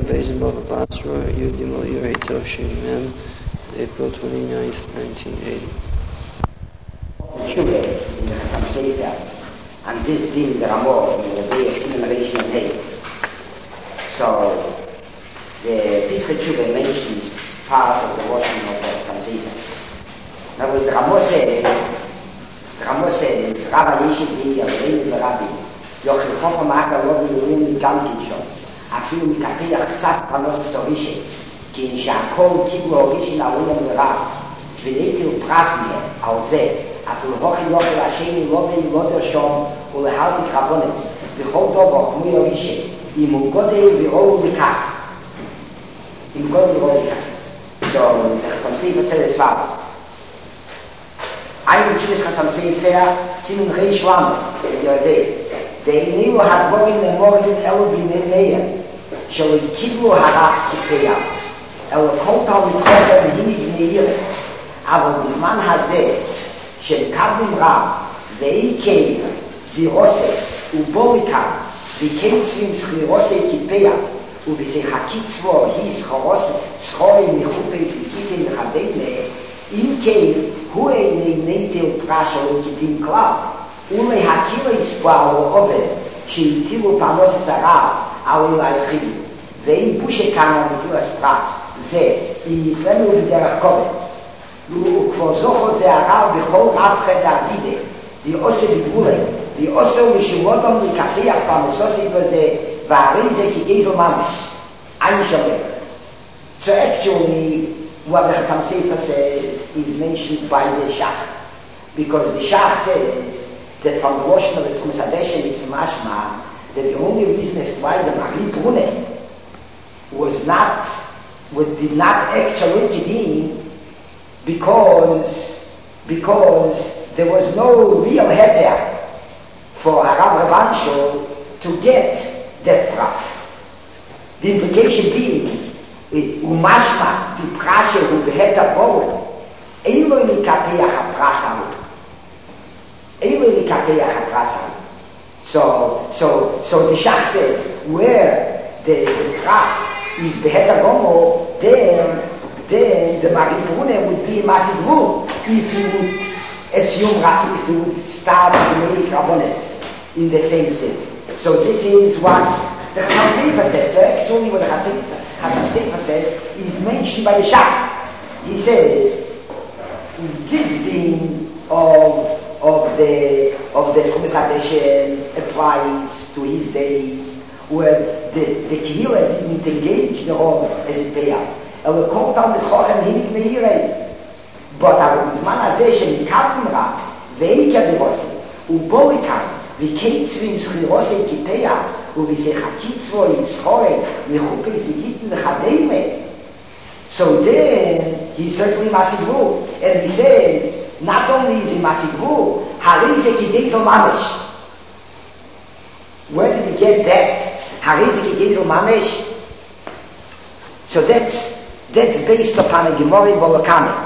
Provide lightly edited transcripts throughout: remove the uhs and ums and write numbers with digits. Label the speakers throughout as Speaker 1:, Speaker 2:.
Speaker 1: Beis in Bava Basra, Yud Gimel Yorei Toshin Mem, April 29th, 1980.
Speaker 2: Tshuva in the Chassam Sofer, and this din the Ramah in the way of simulation and hate. So the Pesach Tshuva mentions part of the washing of the Chassam Sofer. Now as the Ramah says, Rabbi Yeshit B'Yah, Rebbe Rabbi, Yochel Chofam Akar Lobi Yorim Gamkin Shom, אפילו מקפח קצת פרנוס סורישה, כי שהכל קיבלו הורישי לעולם לרב, ולהיטיל פרס מהם על זה, אפילו הוכי יוכל השני לא בלגודר שום ולהלזיק רבונס, בכל דובו כמו יורישה, אם הוא גודל ואור לכך. אם גודל ואור לכך. So, Chassam Sofer says as follows. Ein Jewish Chassam Sofer, Simen Reish Lamed, Yodei. דהיינו הדבורים למורים אלו בימיהם שלא קיבלו הרח כפיה אלא כל תלמיד חכם הנהיג מאיר אבל בזמן הזה שמקבלים רב ואי וירוסה ובו מכאן וכן סחירוסה כפיה ובשיחקיצבו היא סחורי מחופי זיקיתם לחדנה אם כן הוא איני נטל פרש או כדין כלל ולהכיר יספועל עובד שהטילו פרנוס הרב על היחיד ואין בושה כאן נטול הספרס זה אם נפלנו בדרך קודם וכבר זוכר זה הרב בכל רב חד העבידה ועושה בגבולה ועושה משמותם לקפח פרנסוסי בזה והרי זה כגזל ממש אין שומר. So actually what the Chassam Sofer says is mentioned by the Shach because the Shach says that from the washing of the Tumas Hadeshen it's mashma that the only reason as to why the Mahri Brune did not actually get in because there was no real head there for Harav Revansho to get that pras. The implication being umashma the prashe who behet abor eilo nikapeach haprasa So the Shach says, where the Chas is Behet Gomo, then the Maribrune would be a massive rule if you would assume, if you would start to make Rabbones in the same state. So this is what the Chassam Sofer says. So actually what the Chassam Sofer says is mentioned by the Shach. He says, this thing of the Tumas Hadeshen applies to his days where the Kehillah didn't engage the Rov as a payout. Ela kol talmid chochem hinig meirei. But בזמן הזה שמקבלים רב ואיקה ברוסי ובו לכאן וקיצרים סחירוסי כפיה ובשיחקיצבו יסחורי מחופש וגיטן וחדמה. So then he's certainly Masigvu, and he says not only is he Masigvu, Harize Kigezel Mamish. Where did he get that? Harize Kigezel Mamish. So that's based upon a Gemara in Bolakami.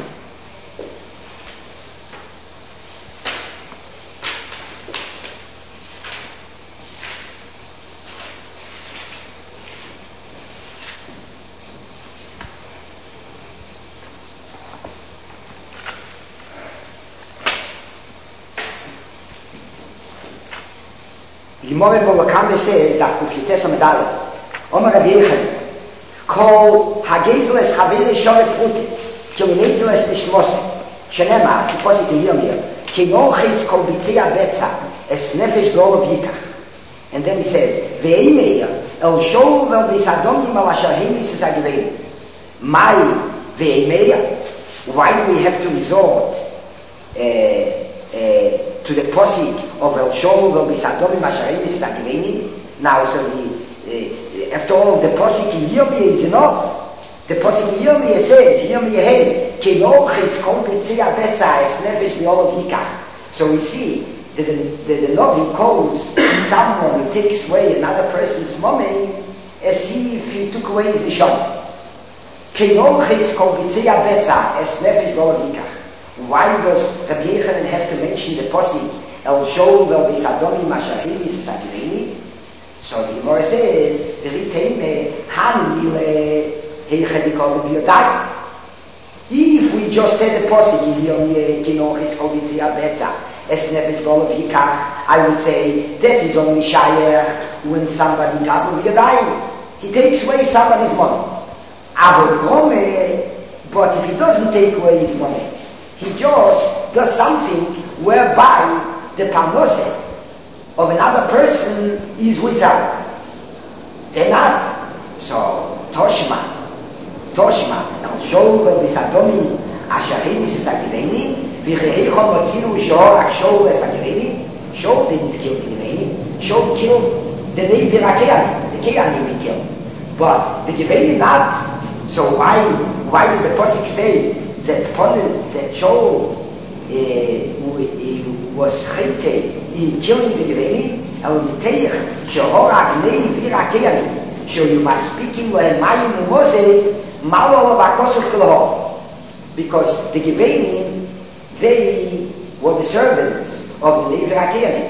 Speaker 2: Gemara Bolakami says that if you test a medallion, Omer Rabbi Yechon, Kol Hagezeles Havele Shoret Fruti, Kilometeres Nishmoso, Shenema, supposed to hear me, Kinolchitz Kol Bitzia Betza, Es Nefesh Dol Yikach. And then he says, Ve'emeir, El Shol Vel Bisadomim Al Asherhemis is Agivei. My Ve'emeir, why do we have to resort to the posik of El Shol Vel Bisadomim Al Asherhemis is Agivei? Now, so after all, the posik in Yirmiyah is enough. The posik in Yirmiyah says, Yirmiyah hey, Kinolchitz Kol Bitzia Betza, Es Nefesh Dol Yikach. So we see that the Novi calls someone who takes away another person's mommy as if he took away his nishon. Why does Rabbi Yechanan have to mention the posik El Shol Vel Bisadomim Asherhemis Sagiveni? So the Gemara says, the Riteme, if we just said the posik, I would say that is only shayach when somebody doesn't be a dying. He takes away somebody's money. But if he doesn't take away his money, he just does something whereby the parnose of another person is without. They're not. So, Toshma, Shol Bisadomi, Asharim is a Giveni, Virehechon Motzinu Shor, Akshol is a Giveni, Shol didn't kill the Giveni, Shol killed the Levi Rakean, the Kean he killed. But the Giveni not. So why does the Posik say that Shol was Chete in killing the Giveni? So you must speak in because the Giveni, they were the servants of the Levi Rakeanim.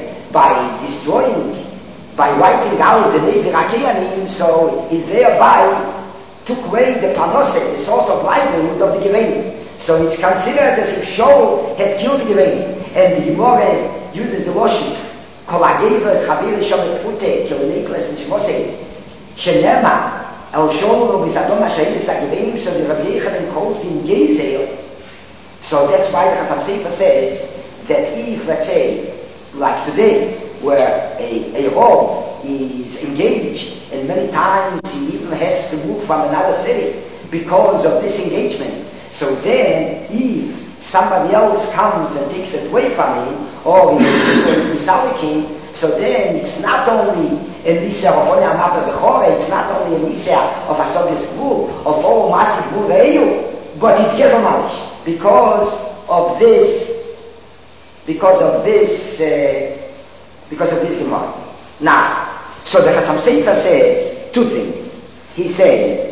Speaker 2: By wiping out the Levi Rakeanim, so it thereby took away the Panose, the source of livelihood of the Giveni. So it's considered as if Shaul had killed the Giveni. And the Gemara uses the washing. Kol ha'gezer chavir shomet pute, kol nekles nishmosei. Shenema, el Shaul lo bisadon ha'sheim es ha'givenim, so the Rabbi Yechanan calls him gezer. So that's why the Chasam Sofer says that if, let's say, like today, where a Rav is engaged, and many times he even has to move from another city because of this engagement. So then, if somebody else comes and takes it away from him, or he is misaliking, so then it's not only a Nisa of Onei Amapa Bechore, it's not only a Nisa of Asodis Gvul, of all Masik Gvul Ve'eyu, but it's Gezel Malish, because of this Gemara. Now, so the Chasam Sofer says two things. He says,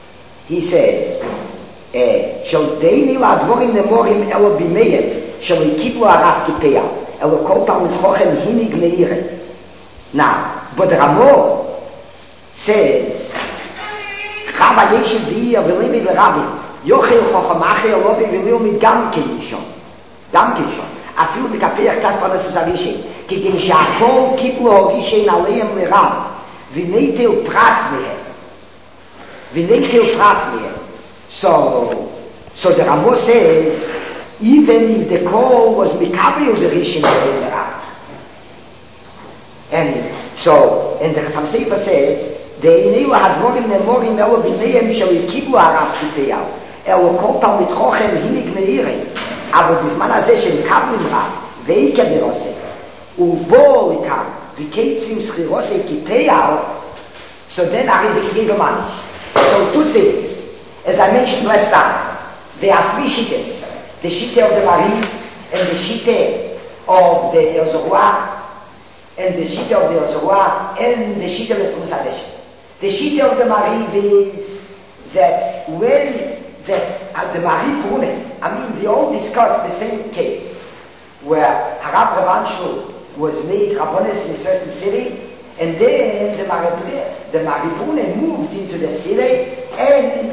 Speaker 2: Shaldeini la'advorim nemorim elo b'meir, shal yikibu harav kipeya, elo kol talmid chochem hinig meire. Now, but Ramo says, Chava yeshiv b'iyah v'limid l'rabi, yochel chochem achel lobi v'lil mit gam kishon. אפילו מקפח קצת פרנס הרישי, כגן שהכל קיבלו הרישי עליהם לרב, ונטל פרס מהם. So the Ramo says, even if the call was Mikabel the Rishon עליהם לרב. And the Chasam Sofer says, דהינהו הדבורים נאמורים אלו בניהם של קיבלו הרב קיפח, אלו כל תלמיד חוכם הניג מאירי. אבל בזמן הזה שמקבלים רב, ואיקה ברוסי, ובו לכאן, וקצרים סחירוסי כפייל, so then הרי זה כגזל מניש. So two things, as I mentioned last time, there are three shitas, the shita of the Marie, and the shita of the Yozoruah, and the shita of the Yozoruah, and the shita of the Tumas HaDeshet. The shita of the Marie is that when the Marie Pune, they all discussed the same case, where Harav Ravanshul was made Rabbonis in a certain city, and then the Marie Pune moved into the city, and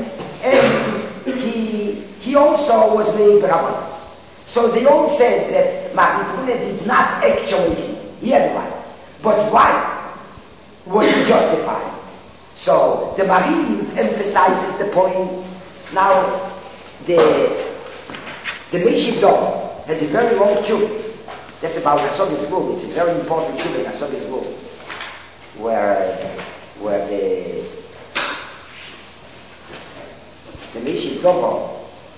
Speaker 2: he also was made Rabbonis. So they all said that Marie Pune did not actually hear the right. But why was he justified? So the Marie emphasizes the point. Now, the Meshiv Dom has a very long tube. That's about Hasodis Gvul. It's a very important tube in Hasodis Gvul, where the Meshiv Dom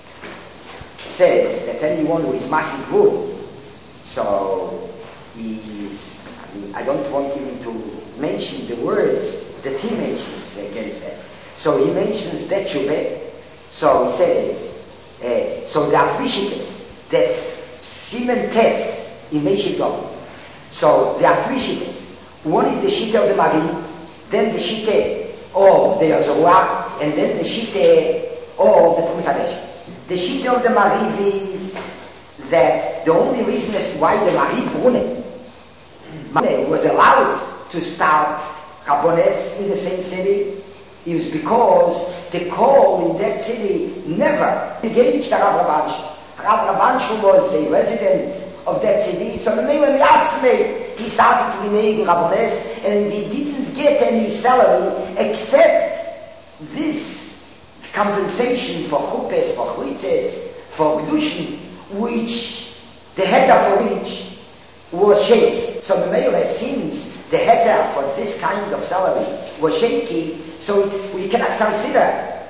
Speaker 2: says that anyone who is Masik Gvul, so I don't want him to mention the words that he mentions against that. So he mentions that Shubeh. So he says, so there are three shittas. That's Simen Tes in Meshiv Dom. So there are three shittas. One is the shitta of the Marie, then the shitta of the Yozoruah, and then the shitta of the Tumas HaDeshet. The shitta of the Marie is that the only reason as to why the Marie Brune was allowed to start Rabbones in the same city is because the call in that city never engaged the Rav Rabanshel. Rav Rabanshel was a resident of that city, so the name of Yatzmei, he started to be named Rabbones, and he didn't get any salary except this compensation for chupes, for chlitzes, for kedushin, which the header for which was shaky. So the male, since the header for this kind of salary was shaky, so we cannot consider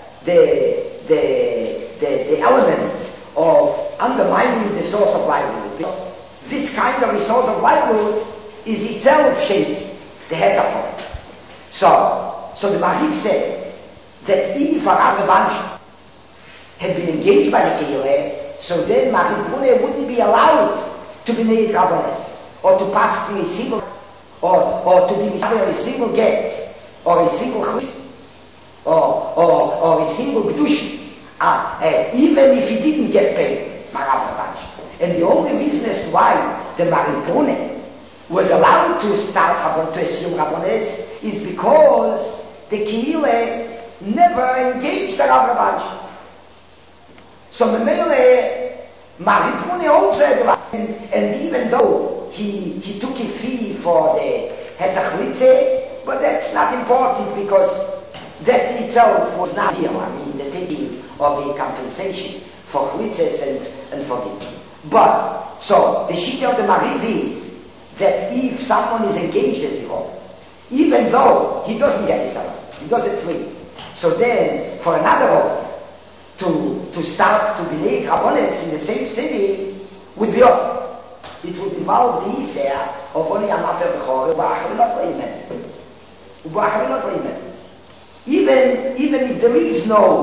Speaker 2: the element of undermining the source of livelihood. Because this kind of resource of livelihood is itself shaky, the header for it. So the Maariv says that if Rav Rabanshel had been engaged by the Kehillah, so then Maariv Brune wouldn't be allowed to be made Rabbones, or to pass through a single, or to be a single get, or a single chutz, or a single kedushin, even if he didn't get paid, Rav Rabanshel. And the only reason as to why the Maariv Brune was allowed to start to assume Rabbones is because the Kehillah never engaged the Rav Rabanshel. So the Mele, Maariv Brune also had the and even though he took a fee for the Hetach, but that's not important because that in itself was not here. I mean, the taking of the compensation for chlitzes and for the. But, so, the shita of the Maariv is that if someone is engaged as a Rav, even though he doesn't get his salary, he does it free. So then, for another Rav to start to be made Rabbones in the same city would be awesome. It would involve the Isser of only Amater B'chor, even if there is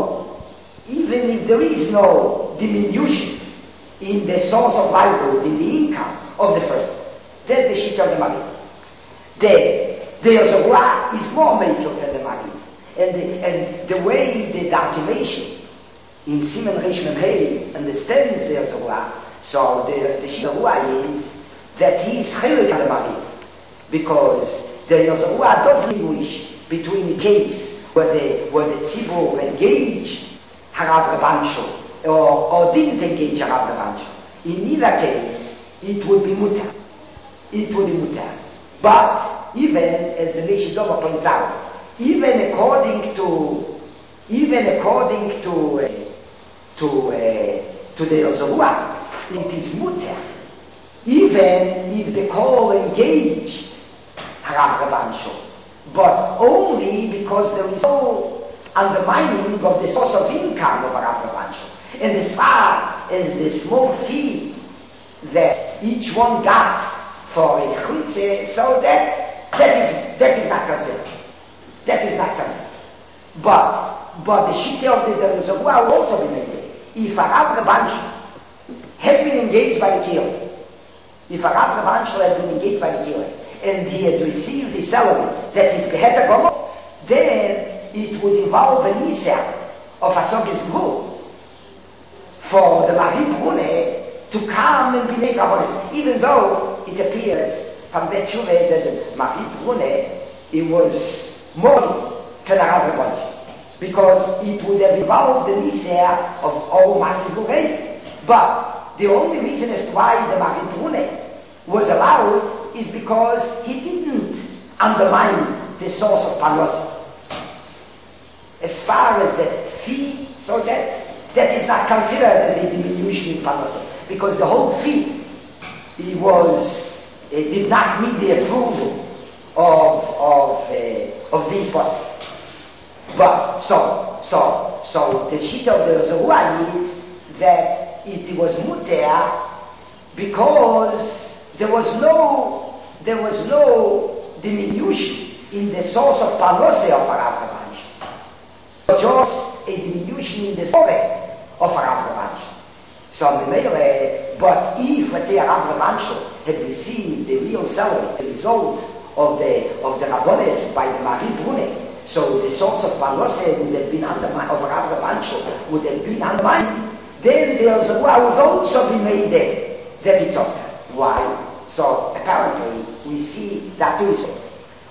Speaker 2: no diminution in the source of livelihood, in the income of the person. That's the shit of the Maariv. The Yozorah is more major than the Maariv. And the way the articulation in Siman Reish Mem Hey understands the Yozorah, so the Yozorah is that he is chelik of the Maariv, because the Yozorah doesn't distinguish between the case where the Tzibur engaged Harav Rabanshel or didn't engage Harav Rabanshel. In either case, it would be mutar. It would be mutar. But even as the Meshidova points out, even according to the Yozorah, it is mutar. Even if the call engaged Harav Rabanshel, but only because there is no undermining of the source of income of Harav Rabanshel. And as far as the small fee that each one got for a chlitzah, so that is not considered. That is not considered. But the shita of the Yozorah will also be made. If Harav Rabanshel had been engaged by the Kehillah, and he had received the salary that is beheter gomo, then it would involve an Isser of Asogis Gvul for the Maariv Brune to come and be made Rabbones, even though it appears from that Tshuva that the Maariv Brune, it was more to the Rav Rabanshel, because it would have involved an Isser of all Massive Gvul. But the only reason as to why the Maariv Brune was allowed is because he didn't undermine the source of Parnasa. As far as the fee, so that is not considered as a diminution in Parnasa, because the whole fee did not meet the approval of these persons. But so the shita of the Yozorah is that it was muter because there was no diminution in the source of Parnasa of Harav Rabanshel, just a diminution in the source of Harav Rabanshel. So but if, let's say, Harav Rabanshel had received the real salary as a result of the Rabbones by the Maariv Brune, so the source of Parnasa would have been undermined, of Harav Rabanshel would have been undermined, then the Yozorah would also be made that it's also. Why? So apparently we see that too.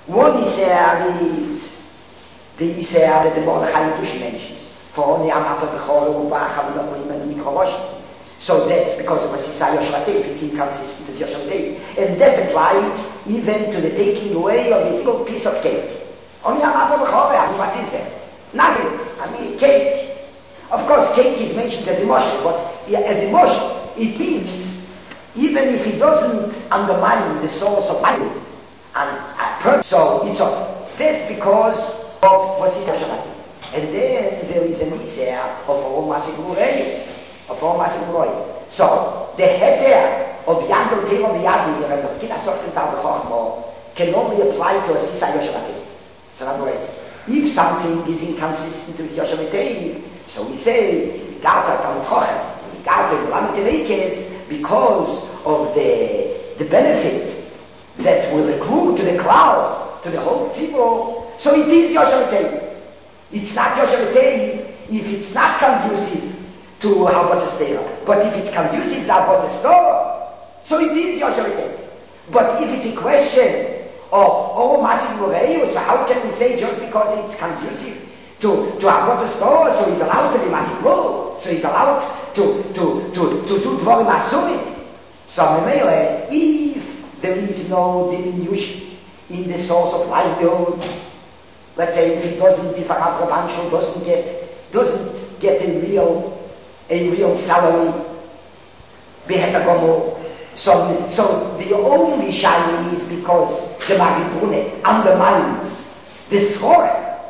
Speaker 2: One Isser is the Isser that the Mordechai Dush mentions. For only Amata Bechor Ubach Avinot and Mikrovosh. So that's because of a Sisai Yoshvatei, it's inconsistent with Yoshvatei. And that applies even to the taking away of a single piece of cake. Only Amata Bechor, I mean, what is that? Nothing. I mean, cake. Of course, cake is mentioned as emotion, but as emotion, it means even if it doesn't undermine the source of life, and so it's also. That's because of what is Shabbat. And then there is an Isser of all Masik Murei, of all Masik Murei. So the header of Yadol Teva V'Yadi, and the Kina Sot K'Tav V'Chochmo, can only apply to a Sisa Yoshavatei. So in other words, if something is inconsistent with Yoshavatei, so we say, Garta Talmud Chochem, Garta Lamet Eleikes, because of the benefit that will accrue to the cloud, to the whole tzibur. So it is Yoshavatei. It's not Yoshavatei if it's not conducive to Havotas Torah. But if it's conducive to Havotas Torah, so it is Yoshavatei. But if it's a question of Masik Murei, so how can we say just because it's conducive to Havotas Torah, so he's allowed to be Masik Murei, so he's allowed to do Dvorim Asurim. So if there is no diminution in the source of livelihood, let's say if it doesn't, if a Rav Rabanshul doesn't get a real salary, so the only shiny is because the Maribune undermines the schore.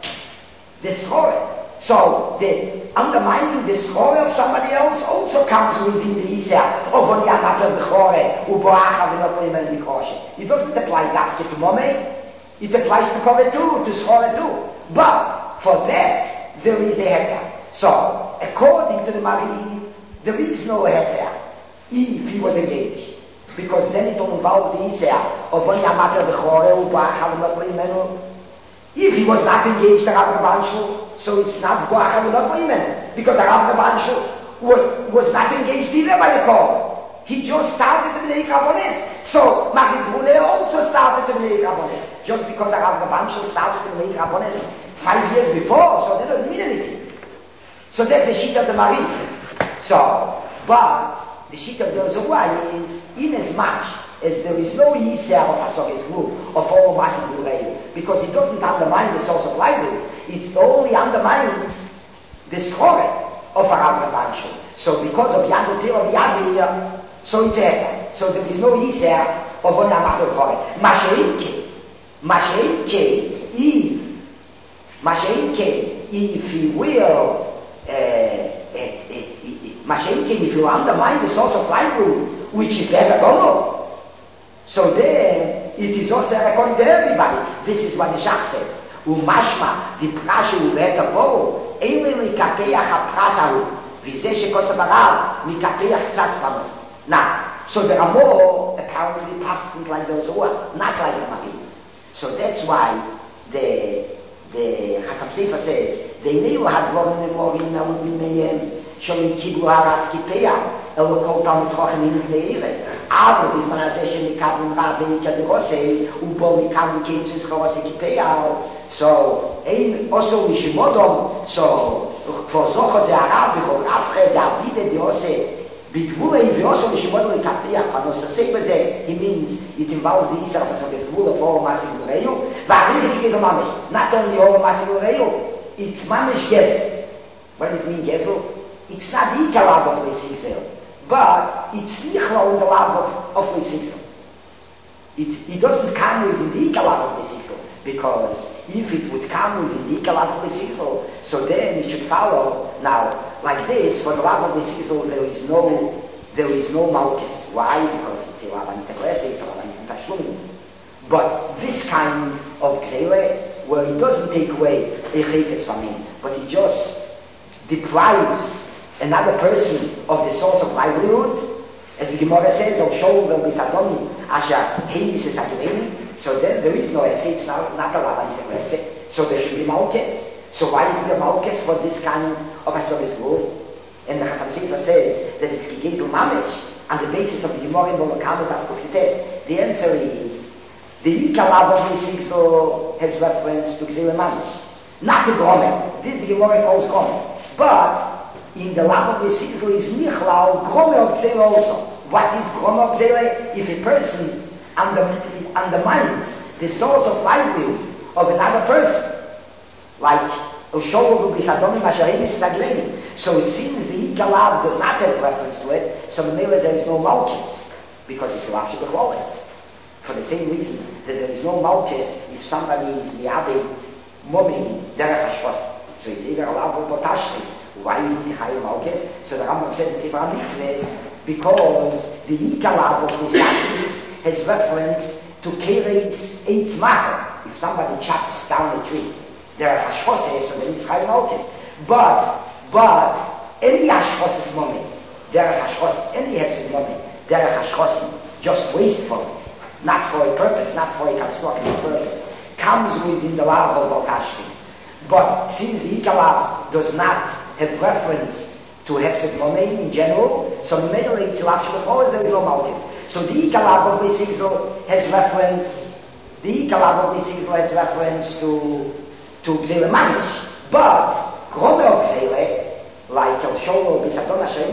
Speaker 2: So the undermining the schore of somebody else also comes within the Isser of Oni Amato Bechore Uboacha V'Notrim El Mikroshe. It doesn't apply that to Momei. It applies to Kove too, to Schore too. But for that, there is a heter. So, according to the Mari, there is no heter if he was engaged. Because then it will involve the Isser of Oni Amato Bechore Uboacha V'Notrim. If he was not engaged, the Rav Rabanshul, so it's not Boacha V'Notrim, because the Rav Rabanshul was not engaged either by the call. He just started to make Rabbonis. So Marit Brune also started to make Rabbonis. Just because the Rav Rabanshul started to make Rabbonis 5 years before, so that doesn't mean anything. So that's the sheet of the Marit. So, but the sheet of the Zohar is inasmuch as there is no Yisrael of Asogis Group of all Masik Murei, because it doesn't undermine the source of livelihood, it only undermines the schore of a Rav Rabanshul. So because of Yadol Teva V'Yadi, so it's a so there is no Yisrael of Onamach Chore. Masha'inke, if he will, Masha'inke, if you undermine the source of livelihood, which is better go. So then, it is also according to everybody. This is what the Shach says. Umashma, the prashe ubeta bo, eile mikapeach ha-prasahu, v'zeh shekosav harav, mikapeach tzas panos. Now, so the Ramah apparently passed like the Zohar, not like the Mari. So that's why the Chasam Sofer says, they knew had Dvorim Nemorim Elud B'Meyem, Sholim Kiblu Harav Kipeah, Elo Kol Talmud Chochem Inut Me'eret. Aber bis man הזה שמקבלים רע בעיקר דרוסי, ובו מקבלים קיצוץ חרוסי כפייל, so, אין עושו משמודום, so, כבר זוכר זה הרב, בכל אף אחד, דעביד דרוסי, בגבול ועושו משמודום לכפייל, פנוס עסק בזה, he means, it involves the Isser of a גבול of all Masik Murei, והריזה כגזל ממש, not only all Masik Murei, it's ממש גזל. What does it mean, גזל? It's not the Ikalab of the Sigzel. But it's nichlo in the love of Leisixel. It doesn't come within the Ikalab of Leisixel, because if it would come within the Ikalab of Leisixel, so then it should follow. Now, like this, for the love of Leisixel, there is no Malchus. Why? Because it's a Lavan Teklese, it's a Lavan Tashlum. But this kind of Gzele, where it doesn't take away a chayfetz from him, but it just deprives another person of the source of livelihood, as the Gemara says, "Al shol vel bisadoni asher heis es akiveni." So then there is no essay; it's not a lavan essay. So there should be malchus. So why is there a malchus for this kind of asoris group? And the Chasam Sofer says that it's gegezel mamish on the basis of the Gemara in Bolakamet of Kuftes. The answer is The Ikalav of Yisrael has reference to Gzele Manish. Not to Gomer. This the Gemara calls Gomer. But in the Lav of Yisrael is Nichlal, Gomer of Gzele also. What is Gomer of Gzele? If a person undermines the source of livelihood of another person, like so since the Ikalav does not have reference to it, so there is no Malchus, because it's Lav Shebechlolis. For the same reason that there is no Malchus if somebody is Mi'abed Momin Derech HaShpos. So he's either allowed for Potashkis. Why isn't he Chayim Malchus? So the Rambam says in Sefer HaMitzvahs, because the Ikalav of the Shashis has reference to Keretz Eitz Macher. If somebody chops down a tree, Derech HaShpos, so then it's Chayim Malchus. But any Hashpos is Momin, Derech HaShpos, any Hefzid Momin, Derech HaShpos, just wasteful, not for a purpose, not for a constructive purpose, comes within the law of Balkashkis. But since the Ikalav does not have reference to Hefzid Momein in general, so immediately it's Lav Shebechlolis, there is no Malchus. So the Ikalav of Yisrael has reference, to Gzele Manish. But Gomer of Gzele, like El Sholo, Bisadon Hashem,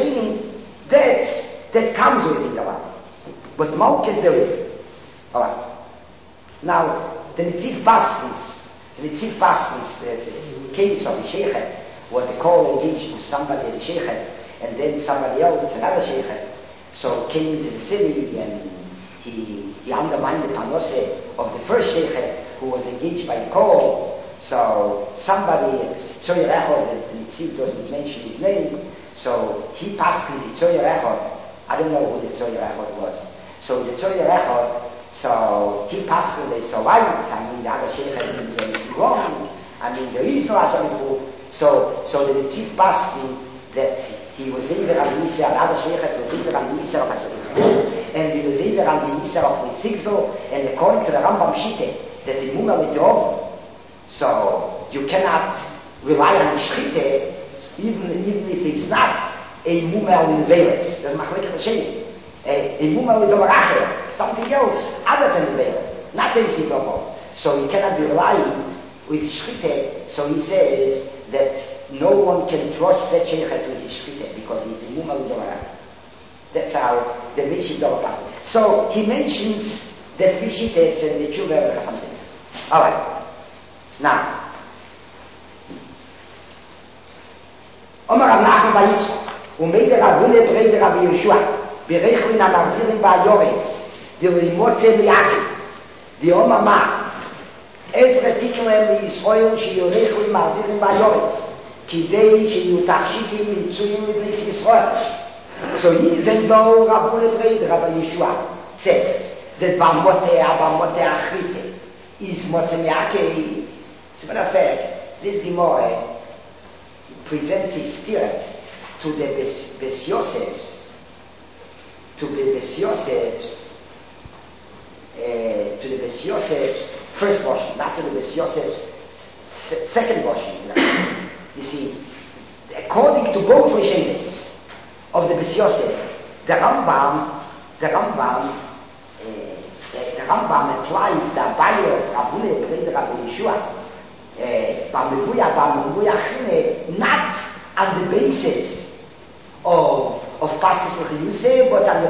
Speaker 2: that comes within the law. But Malchus there is. Alright. Now, the Nitziv Baskins, there's this case of the Sheikhet, where the call engaged with somebody as a Sheikhet, and then somebody else, another Sheikhet, so came into the city and he undermined the Panose of the first Sheikhet who was engaged by the call. So somebody, Tzoyer Echod, the Nitziv doesn't mention his name, so he passed to the Tzoyer Echod. I don't know who the Tzoyer Echod was. So the Tzoyer Echod, so he passed through the Sawayit. I mean, the other Sheikh had been doing wrong. I mean, there is no Hashem. So the Nitziv passed that he was either on the Yisrael, the other Sheikh was either on the Yisrael of Hashem, and he was either on the Yisrael of the Sigzol, and according to the Rambam Shite, that the Mumel is over. So you cannot rely on the Shchite, even if it's not a Mumel in Veles. That's Machlekes Hashem. A Mumel in Domarachel, something else other than the veil, not the Yisrael. So you cannot be relying with Shchite, so he says that no one can trust that Sheikhet with his Shchite because he's a Mumel in Domarachel. That's how the Mishim Domarachel passes. So he mentions the three Shites and the Tshuva of Chasam Sofer. Alright. Now, Omar Rav Nachman bar Yitzchak, Umeider Avune Breider Rav Yehoshua, Berechlin Amarzilim Ba'Yores, V'Limotze Mi'akim, V'Oma Ma, Ezra Tiklem Yisrael Sheyorechlin Amarzilim Ba'Yores, Kidei Sheyutachshikim Mitzuim L'Bris Yisrael. So even though Rabbi Breider Rav Yehoshua says that Bamote Achrite is Motze Mi'akim, as a matter of fact, this Gemara presents his steer to the Bes Yosef's, first version, not to the Bes Yosef's second version. You see, according to both Rishonos of the Bes Yosef, the Rambam applies the Abaye of Rabune Breider Rabbi Yehoshua not on the basis of Pasuk L'Chiyuseh, but on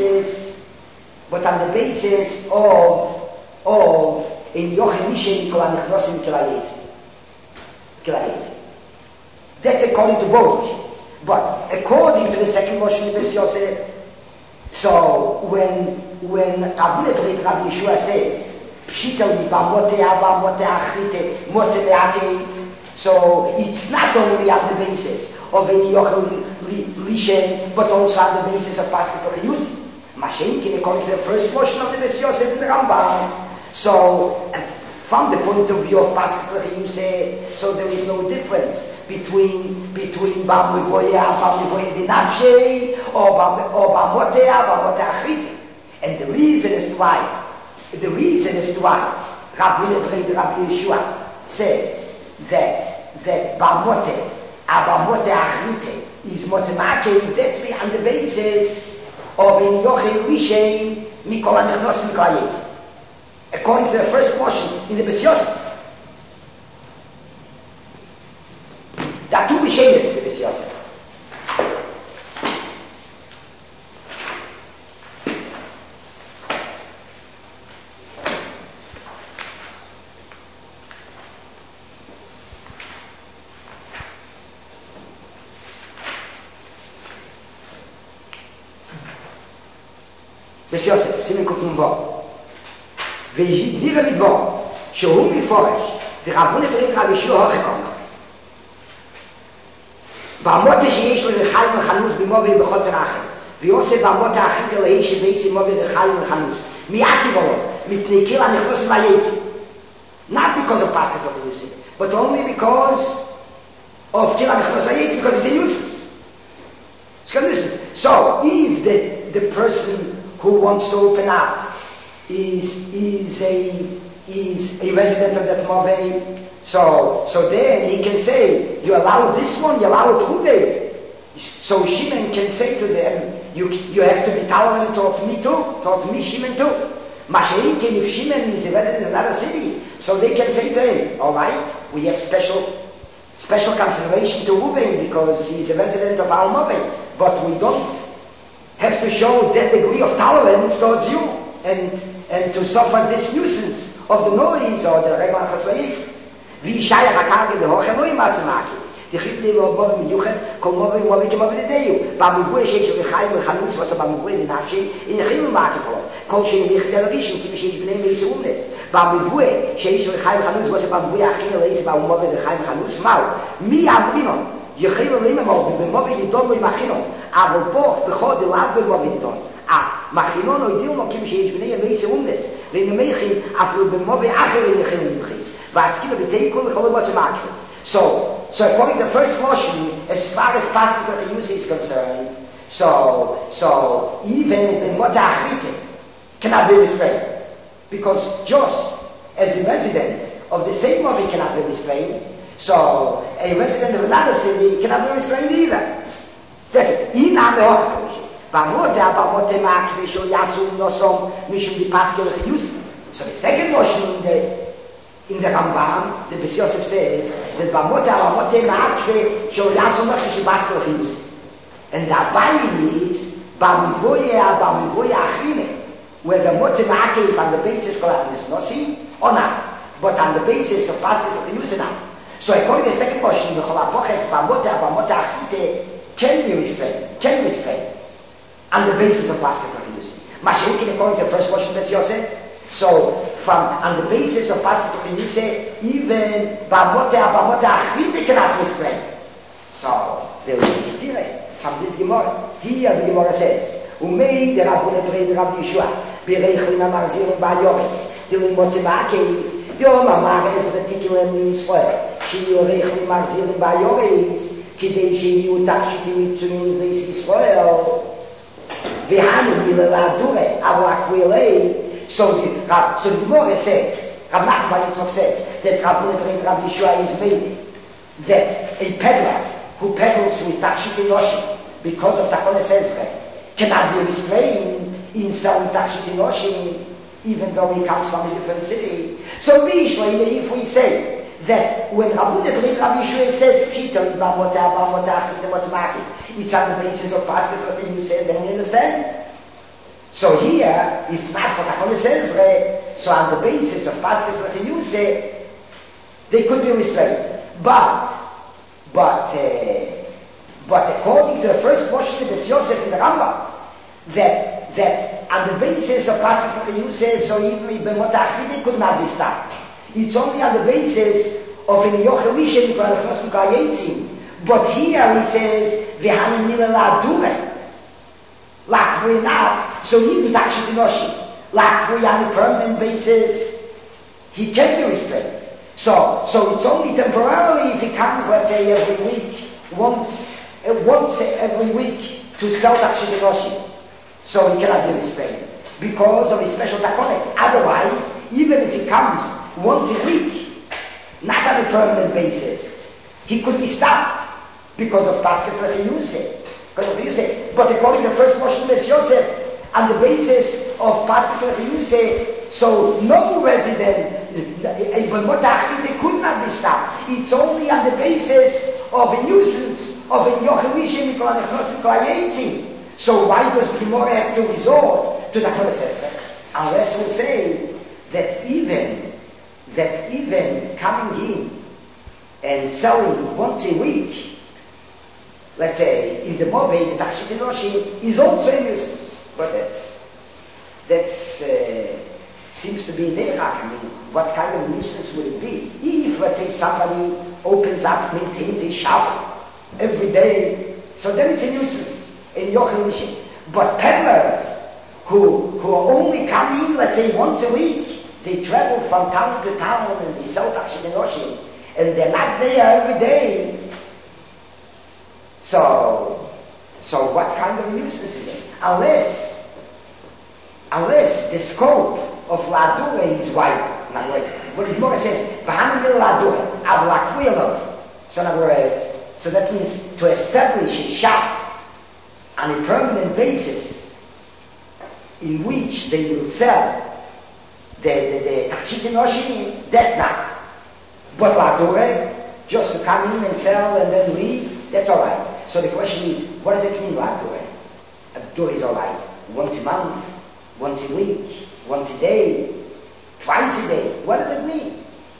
Speaker 2: the basis of in Yochel Mishen Kol HaNechnosim Kilayet. That's according to both versions. But according to the second version of Bes Yosef, so when Rabbi Yehoshua says Pshitali Bamote Achrite Motze Mi'akim, so it's not only on the basis of any Yochel Lishen, but also on the basis of Pasuk L'Chiyuseh. Mashenkin, according to the first portion of the Bes Yosef in the Rambam. So, from the point of view of Pasuk L'Chiyuseh, so there is no difference between Bam Mivoya Dinafshei or Bamote Achrite. And the reason is why Rabbi Yehoshua says that Bamote Achrite is Motze Mi'akim, that's me on the basis of in Yochel Lishen Mikol HaNechnosim Kilayet. according to the first motion in the Bes Yosef. There are two Bishemes in the Bes Yosef. Bes Yosef, Simen Kufnum Bo. והגדיר המדבור שהוא מפורש דרבונה ברית רבי שילה הוכקום בעמותה שיש לו לחיים וחנוס במובי בחוצר אחר ויוסף בעמותה האחרית אלוהי שבייסי מובי לחיים וחנוס מיעקי בולו מפני קילה נכנוס מהיצי not because of Paskas of the Lucy but only because of קילה נכנוס מהיצי because it's a nuisance it's a nuisance so if the person who wants to open up is a resident of that Mavei. So then he can say, you allow this one, you allow Trubei. So Shimon can say to them, you have to be tolerant towards me too, towards me Shimon too. Masha'inkin, if Shimon is a resident of another city, so they can say to him, alright, we have special consideration to Ruben because he's a resident of our Mavei, but we don't have to show that degree of tolerance towards you. And to suffer this nuisance of the noise or the Reman Chatzvayit. Vi Shaya Hakagi the Hocheloi Matzmaki. The Chibli Mobov Miyuchet, Kol Movi Movi Kemovi Dedeyu. Bamugwe Shesh Vechayim Vechanus, was a Bamugwe the Nafshi, in the Chibli Makipolo. Kol Shem Vich Television, Kim Shesh Bnei Meisunes. Bamugwe Shesh Vechayim Vechanus, was a Bamugwe Achim Leis Bamumovi Vechayim Vechanus. Mau, Mi Amrinon, Yechiv Rimamo, Bimovi Yidon Machinon, Avo Poch, Bechod, the Lab Bimovi Yidon. מחינו לא יודעים לו כמו שיש בני ימי סעומס ונמייכים אפילו במובי אחר ונכם ונמחיס ועסקים בביתי כל וחלום עצמאקים so according to the first motion as far as Paskas of the use is concerned so even the Mota Achrite cannot be restrained because just as the resident of the same Mobi cannot be restrained so a resident of another city cannot be restrained either that's it Bamote Makve Shol Yasum Nosom Mishum Di Paskel Chiyus. So the second notion in the Rambam, the Bes Yosef says that Bamote Makve Shol Yasum Nosom Mishum Paskel Chiyus. And the Abayi is Bamivoya Achrine, where the Mote Makve on the basis for Nosi or not, but on the basis of Paskel Chiyus not. So according to the second notion, the Cholapoches Bamote Achrine can be restrained. On the basis of Paskas Lachinusi. Masha'inkin according to the first motion Bes Yosef. So on the basis of Paskas Lachinusi, even Bamote Achrite cannot restrain. So there is a stire from this Gemara. Here the Gemara says, Umei de Rabbune Brei de Rabbi Yeshua, Bereichlim Amarzirim Ba'yoretz, Dilim Motzimake, Yom Amaretz V'tikim Yisrael, Shiyu Reichlim Amarzirim Ba'yoretz, Kidei Shiyu Takshikim Yitzunim Beis Yisrael, V'hanu Milela Dure, Avlakwilei. So the Gemara says, Rav Nachman Yitzchok says, that Rabbune Brei de Rabbi Yeshua is made that a peddler who peddles with Tachshit Enoshim because of Takones Ezra cannot be restrained in selling Tachshit Enoshim even though he comes from a different city. So if we say that when Rabbune Brei Rabbi Yeshua says Pshita, it's on the basis of Paskas that you say, then we understand. So here, if not for Takones Ezra, so on the basis of Paskas that you say, they could be restrained. But according to the first portion of Bes Yosef in the Rambam, that on the basis of Paskas that you say, so even B'mot Achrite could not be stopped. It's only on the basis of an Yochelishin for Alechnosum Kayetzim. But here he says, V'hanim Milela Dure. Like we're not, so even Tachshit Enoshim, like we're on a permanent basis, he can be restrained. So it's only temporarily if he comes, let's say, every week, once every week to sell Tachshit Enoshim. So he cannot be restrained because of his special takonet. Otherwise, even if he comes once a week, not on a permanent basis, he could be stopped because of Paskas Lechiyuseh. But according to the first motion of Bes Yosef, on the basis of Paskas Lechiyuseh, So no resident, even they could not be stopped. It's only on the basis of a nuisance of a Yochevishim Mikolanechosim. So why does the Gemara have to resort to the process? Unless we say that even coming in and selling once a week, let's say in the Movei, the Tachshit Enoshim is also a nuisance. But that's seems to be Nechak. I mean, what kind of nuisance would it be? If, let's say, somebody opens up, maintains a shop every day, so then it's a nuisance in Yochel Nishim. But peddlers who only come in, let's say, once a week, they travel from town to town and they sell Tachshit Enoshim, and they're not there every day. So what kind of nuisance is it? Unless the scope of Ladure is wide. In other words, what the Gemara says, V'hanamil Ladure, Avlakwilo. So in other words, so that means to establish a shop on a permanent basis in which they will sell the Tachshit Enoshim, that not. But Ladure, just to come in and sell and then leave, that's all right. So the question is, what does it mean, Ladure? Ladure is all right. Once a month, once a week, once a day, twice a day. What does it mean?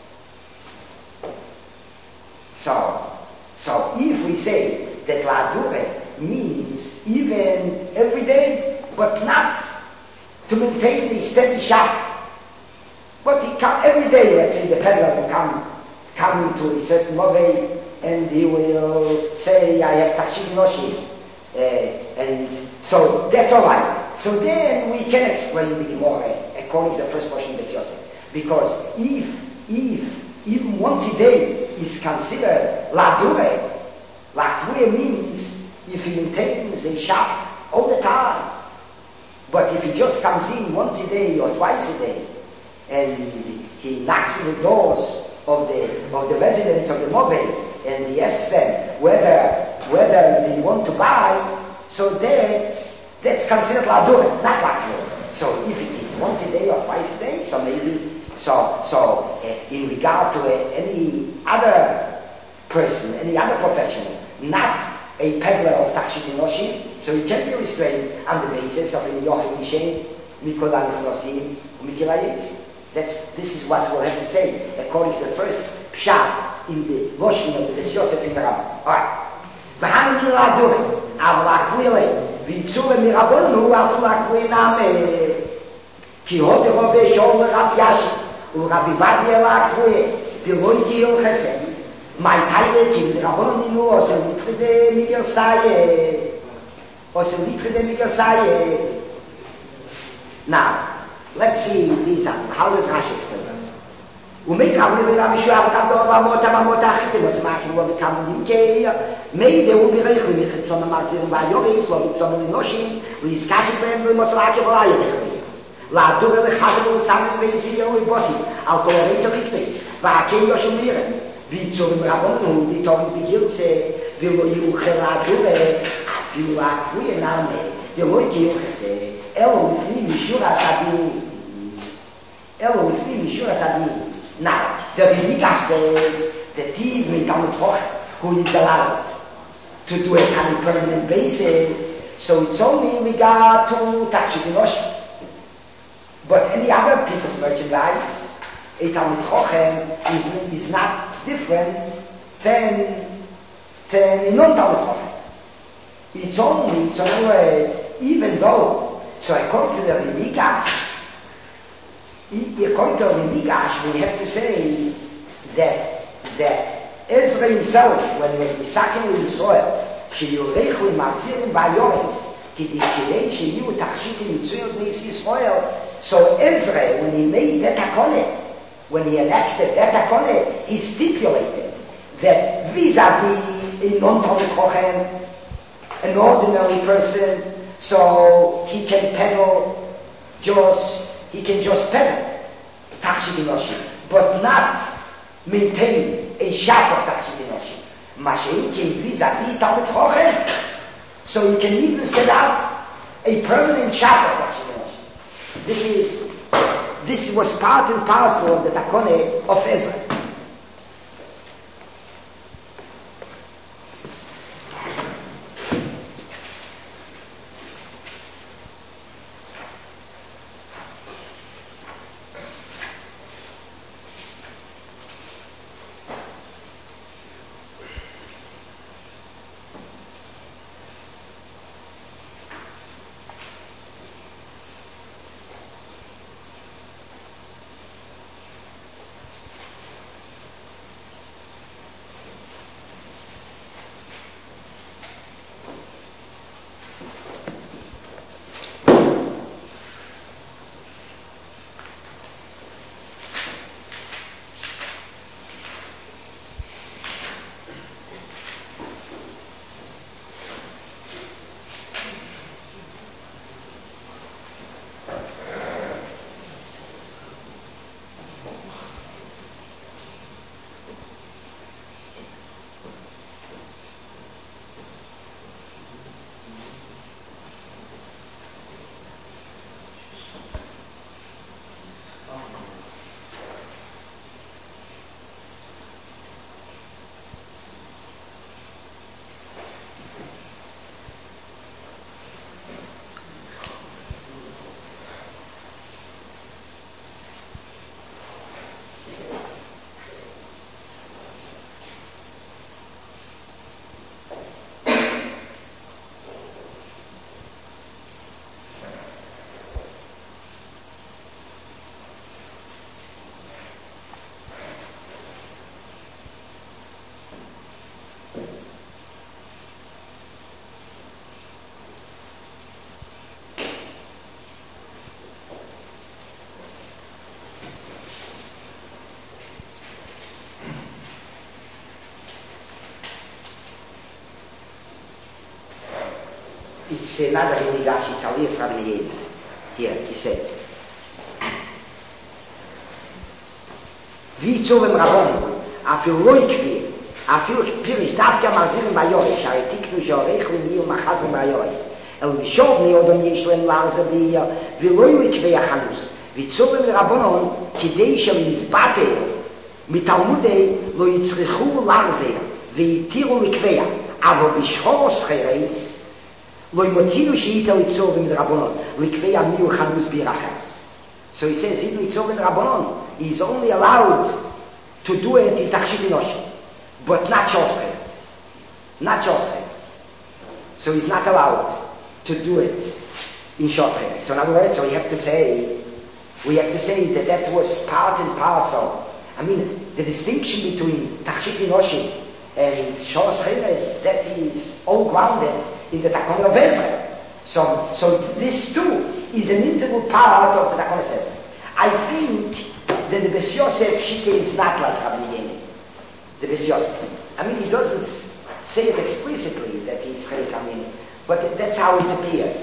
Speaker 2: So if we say that Ladure means even every day, but not to maintain a steady shop, but he come every day, let's say the peddler will come into a certain Movei, and he will say, I have Tachshit Enoshim. And so that's all right. So then we can explain the Gemara according to the first portion of Beis Yosef. Because if even once a day is considered Ladure means if he maintains a shop all the time. But if he just comes in once a day or twice a day, and he knocks on the doors of the residents of the Movei, and he asks them whether they want to buy, so that's considered Ladure, not Ladure. So if it is once a day or twice a day, so maybe in regard to any other person, any other professional, not a peddler of Tachshit Enoshim, so he can be restrained on the basis of a Yochel Nishim, Mikolanechosim, Mikilayetz. This is what we'll have to say according to the first pshat in the Loshin of the Beis Yosef in the Rambam. All right. V'hanamil Ladure, Avlakwile, V'yitzure mirabonu, Avlakwile name, Ki hode Rove Shol Rav Yashi, Urav Ivadia Lakwile, V'loi Gil Chesed, My Taile Kim Rabonu Ninu, Ose Litre de Migersaye. Now, let's see these. How does Rashi explain them? May they will be reichlim if some martyrs by Yoris or some Noshim, we discuss it when we must like it. La Dura the Hazel, some Vesio, we bought it. I'll tolerate a big face. Vakin Yoshimir, Vitor Rabon, the Tom Vigil say, will you Heladure, you are queer now, the Lord Gil say, Elo with me, Mishura Sabi. Now, the Rebbe says that he who is allowed to do it on a permanent basis, so it's only in regard to Tachshit Enoshim. But any other piece of merchandise, a Talmid Chochem is not different than a non-Talmid Chochem. It's only, so in other words, even though, so according to the Rebbe, according to the Migash, we have to say that Ezra himself, when he was misakin with Yisrael, sheyorechu marzirim ba'yoretz, kidei sheyu tachshitim yitzuyot neis Yisrael. So Ezra, when he made that hakoneh, when he enacted that hakoneh, he stipulated that vis-a-vis a non-Talmid Chochem, an ordinary person, so he can peddle he can just peddle Tachshit Enoshim, but not maintain a shop of Tachshit Enoshim. Mashiach can vis-a-vis Talmid Chochem, so he can even set up a permanent shop of Tachshit Enoshim. this was part and parcel of the Takone of Ezra. It's another Hinigash, it's Alias Rabbi Yehuda. Here, he says, wie zu dem Rabon, afil loikvi, afil pirish davka marzirim bayoish, הרי תקנו שעורך למי ומחזם bayoish, אל משוב מיודום יש להם לארזה ביה, ולא יקבי החנוס, ויצור dem רבונון, כדי שלנסבטר, מתלמודי לא יצריכו לארזה, ויתירו לקבע, אבל בשחורוס חרץ, so he says, Hidlu Yitzov in Rabbanon, he is only allowed to do it in Tachshit Inoshim, but not Shosretz. Not Shosretz. So he's not allowed to do it in Shosretz. So in other words, we have to say that that was part and parcel. I mean, the distinction between Tachshit Inoshim and Shosretz, that is all grounded in the Takon of Ezra. So this too is an integral part of the Takon of Ezra. I think that the Bes Yosef Shita is not like Rabbi Yehuda. The Bes Yosef. I mean, he doesn't say it explicitly that he's Chelik Amin, but that's how it appears.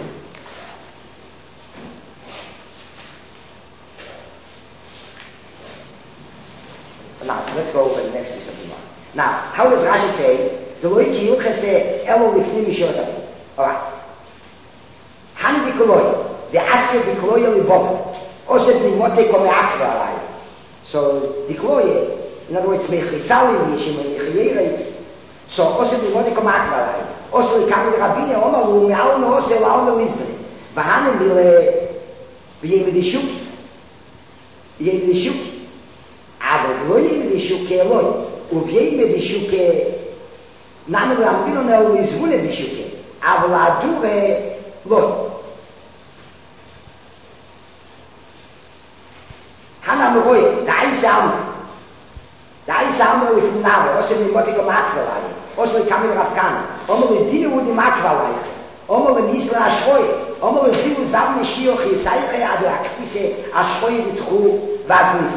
Speaker 2: Now, let's go over the next piece of the Gemara. Now, how does Rashi say, the Loi Ki Yucha say, Elo Lifnim Yishosam. Alright. Hani Dikoloi, the Asya Dikoloya Libov, Oset Nimote Kome Akva Alai. So, Dikoloya, in other words, Mechisalim Yishim, Mechiyeres, so Oset Nimote Kome Akva Alai. Oset Likam Rabine, Omalu, Me'alno Ose, Launa Lizbani. Vahanim Bile, Yemidishuki. Yemidishuki. Aber לא ימדישוקי אלוהי, ובימדישוקי נאמר להמבינו נאו לזבונה בישוקי, אבל הדור לא. הנאמר רואה, דאי סאמר לפנאו, עושה מימותי כמעקב עליי, עושה לקמי לרב כאן, אומר לדינו ודמעקב עליי, אומר לניסלה השרוי, אומר לזיו זב משיוך יסייך עד להקפיסה השרוי לתחו ועד ניסלה.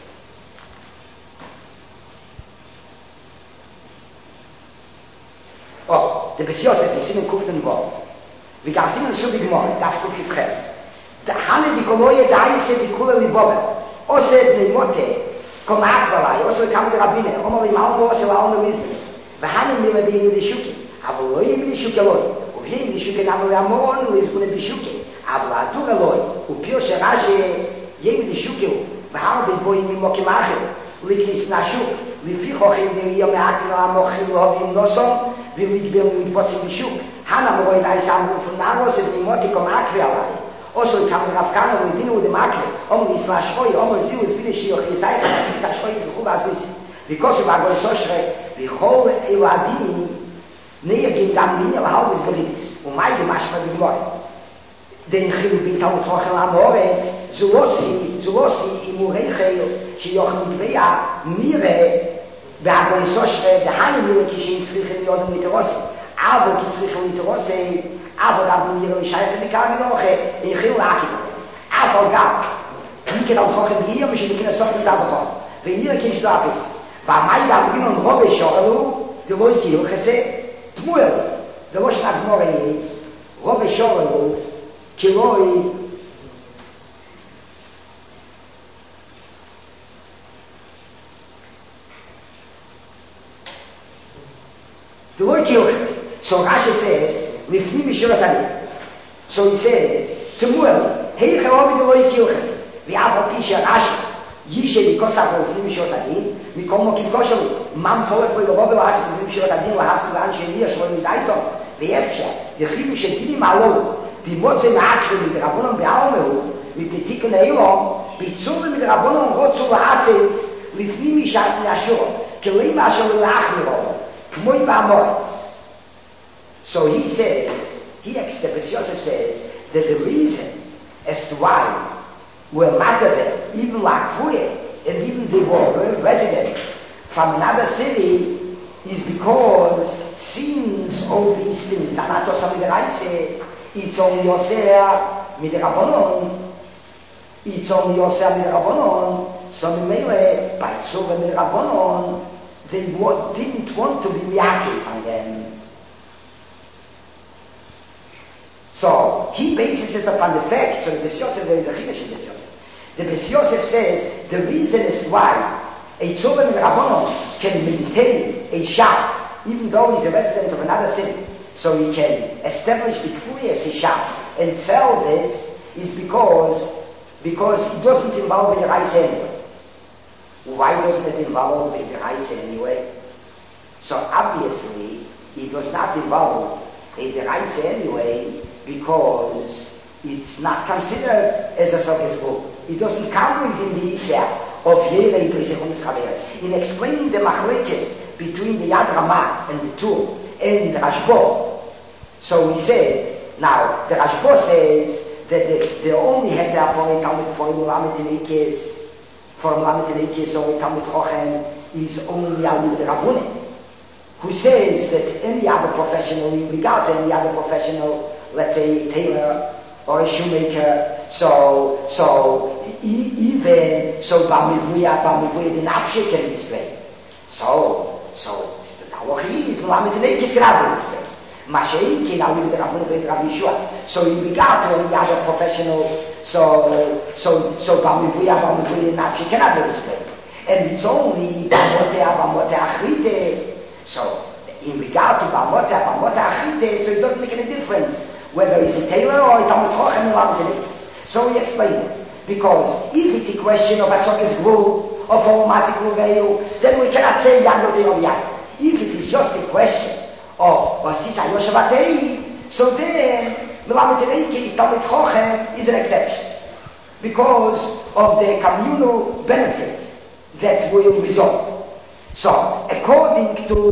Speaker 2: Oh, the Bes Yosef is in Kuften Bo. We can see in Shubi Gmor, Daf Kuf Yitches. The Hane Dikoloye Daise Dikula Libobe. Ose Neimote, Kom Akvalai, Ose Kam Rabine, Omo Limalvo, Ose Laon Lizbin. The Hane Mila Bi Yudishuki, Avolo Yudishuki Eloi, Uvi Yudishuki Namo Ramon, Lizbun Bishuki, Avla Dur Eloi, Upio Sherashi jem di shukel bahar be boy mi mokem acher liknis na shuk לפי חוכם דמיה מעקנו המוחים להובים נוסון ולגבל מתבוצעים בשוק הנה מרואי דייס אמרו פונארו שדמימותי כמעקבי עליי אוסו כמה רבקנו ודינו ודמעקבי אומר נשמע שוי אומר זיו הסבידי שיוך יסייך את השוי וכו בעזריסי וכוסו בעגוי סושרי וכל אלו הדינים נהגים גם מי על הלבס גליביס ומאי דמשמע בגלוי den khilbin taut khokhel amoret zulosi imurei khel shiyochn beya mire ve'agoy soshre de hanim mire kishin tsrikh yod mit rosi avo ki tsrikh mit rosi avo da mire shaykh mit kam noche in khil akik avo gab nik da khokhel hier mish nik na sokh da bkhol ve hier kish da apis va mai da binon robe shoglu de moy ki khase tmuel de rosh nak morei robe shoglu kiloi the word kilchas. So Rashi says, Lifni Mishur Asani. So he says, Temuel, Hei Charobi the word kilchas. V'av Pisha Rashi, Yishe Nikosach Lifni Mishur Asani, Mikom Mokim Koshavu, Mam Polek Voy Robi Lasi Lifni Mishur Asani, Lahasi Lan Sheni Yashvon Midaito, V'yefsha, V'chim Shedini Malo, V'motze Ma'akre mit Rabbonon Be'aomeru, V'petiken Eilom, V'tzure mit Rabbonon Rotzu La'atzes, Lifni Mishat Nashur, Kelei Mashal La'achmiro, K'moi Ba'amoritz. So he says, Beis Yosef says, that the reason as to why we're matter there, even Lakfuye, and even the residents from another city, is because since all these things are not just something that I say, it's on Yosef mit Rabbonon, so Mele, by Tzova mit Rabbonon, they didn't want to be reacting on them. So he bases it upon the fact, so the Beis Yosef, there is a Chidush in Beis Yosef. The Beis Yosef says the reason is why a Tzova mit Rabbonon can maintain a shop, even though he's a resident of another city. So he can establish Bikfuri as a shop and sell this is because it doesn't involve in rice anyway. Why doesn't it involve in rice anyway? So obviously it does not involve in the rice anyway because it's not considered as a Soget's book. It doesn't come within the Isser of Yerei B'Sechon Eschaber. In explaining the machlekes between the Yad Ramah and the Tur and the Rashbo, so we said, now the Rashbo says that they only had the appointment Talmud for Lametinekes, from Lametinekes or Talmud Chochem is only Yalmud Rabunim, who says that any other professional, in regard to any other professional, let's say a tailor or a shoemaker, so Bamivuya the Nafshe can be straight. So the Halachi is Lametinekes can be straight. Mashein can now with the Rabbanu Beit Rav Yeshua. So in regard to any other professional, so Bamivuya not she cannot be displayed. And it's only Bamote Achrite. So in regard to Bamote Achrite, so it doesn't make any difference whether he's a tailor or a Talmud Chochem or Lametinekes. So we explain it. Because if it's a question of Asokes Gvul, of Masik Luveyu, then we cannot say Yagote or Yag. If it is just a question of Osisa Yoshevatei, so then Lametinekes Talmud Chochem is an exception. Because of the communal benefit that will result. So, according to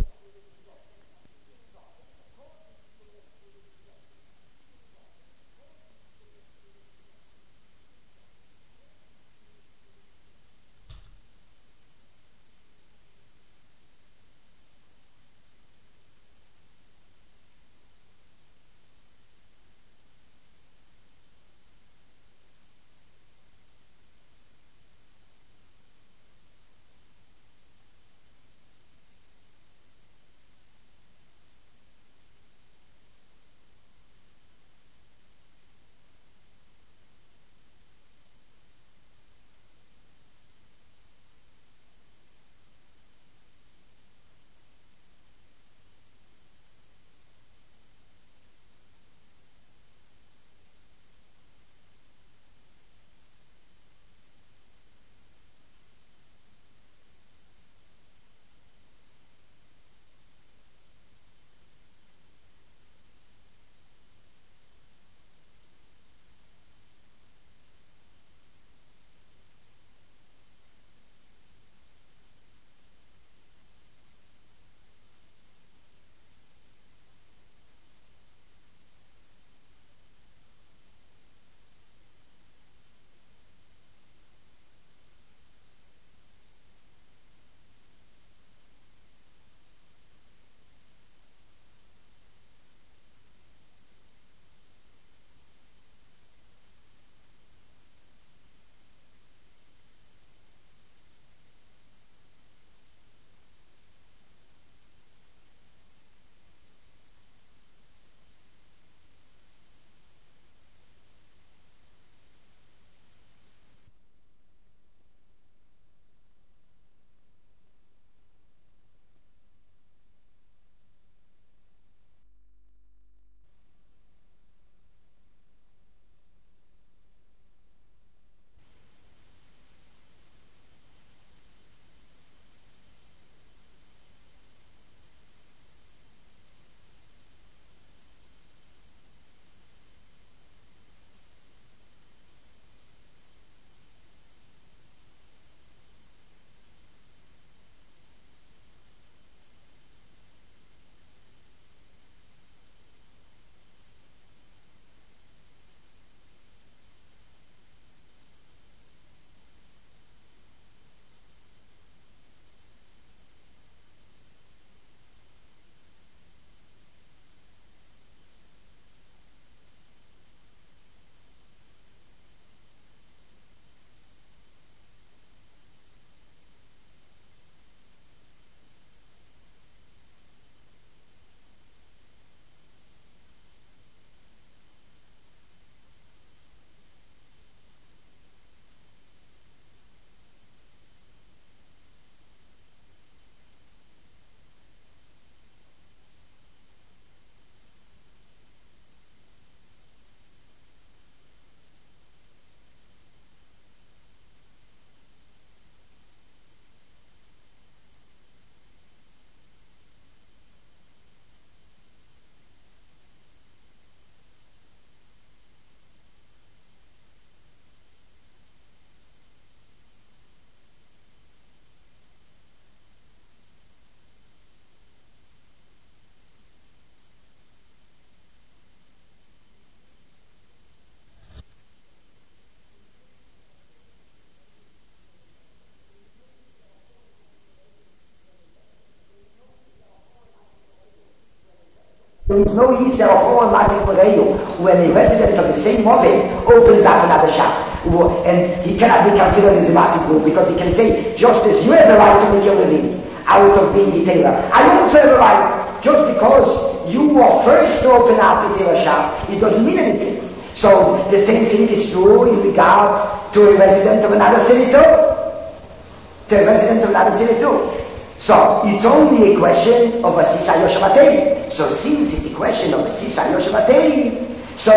Speaker 2: There is no Yisrael of all magic for you when a resident of the same Moven opens up another shop. And he cannot be considered as a massive group because he can say, just as you have the right to make your living out of being a tailor, I also have the right. Just because you were first to open up a tailor shop, it doesn't mean anything. So the same thing is true in regard to a resident of another city too. To a resident of another city too. So it's only a question of a Sisa Yoshavatei. So since it's a question of a Sisa Yoshavatei, so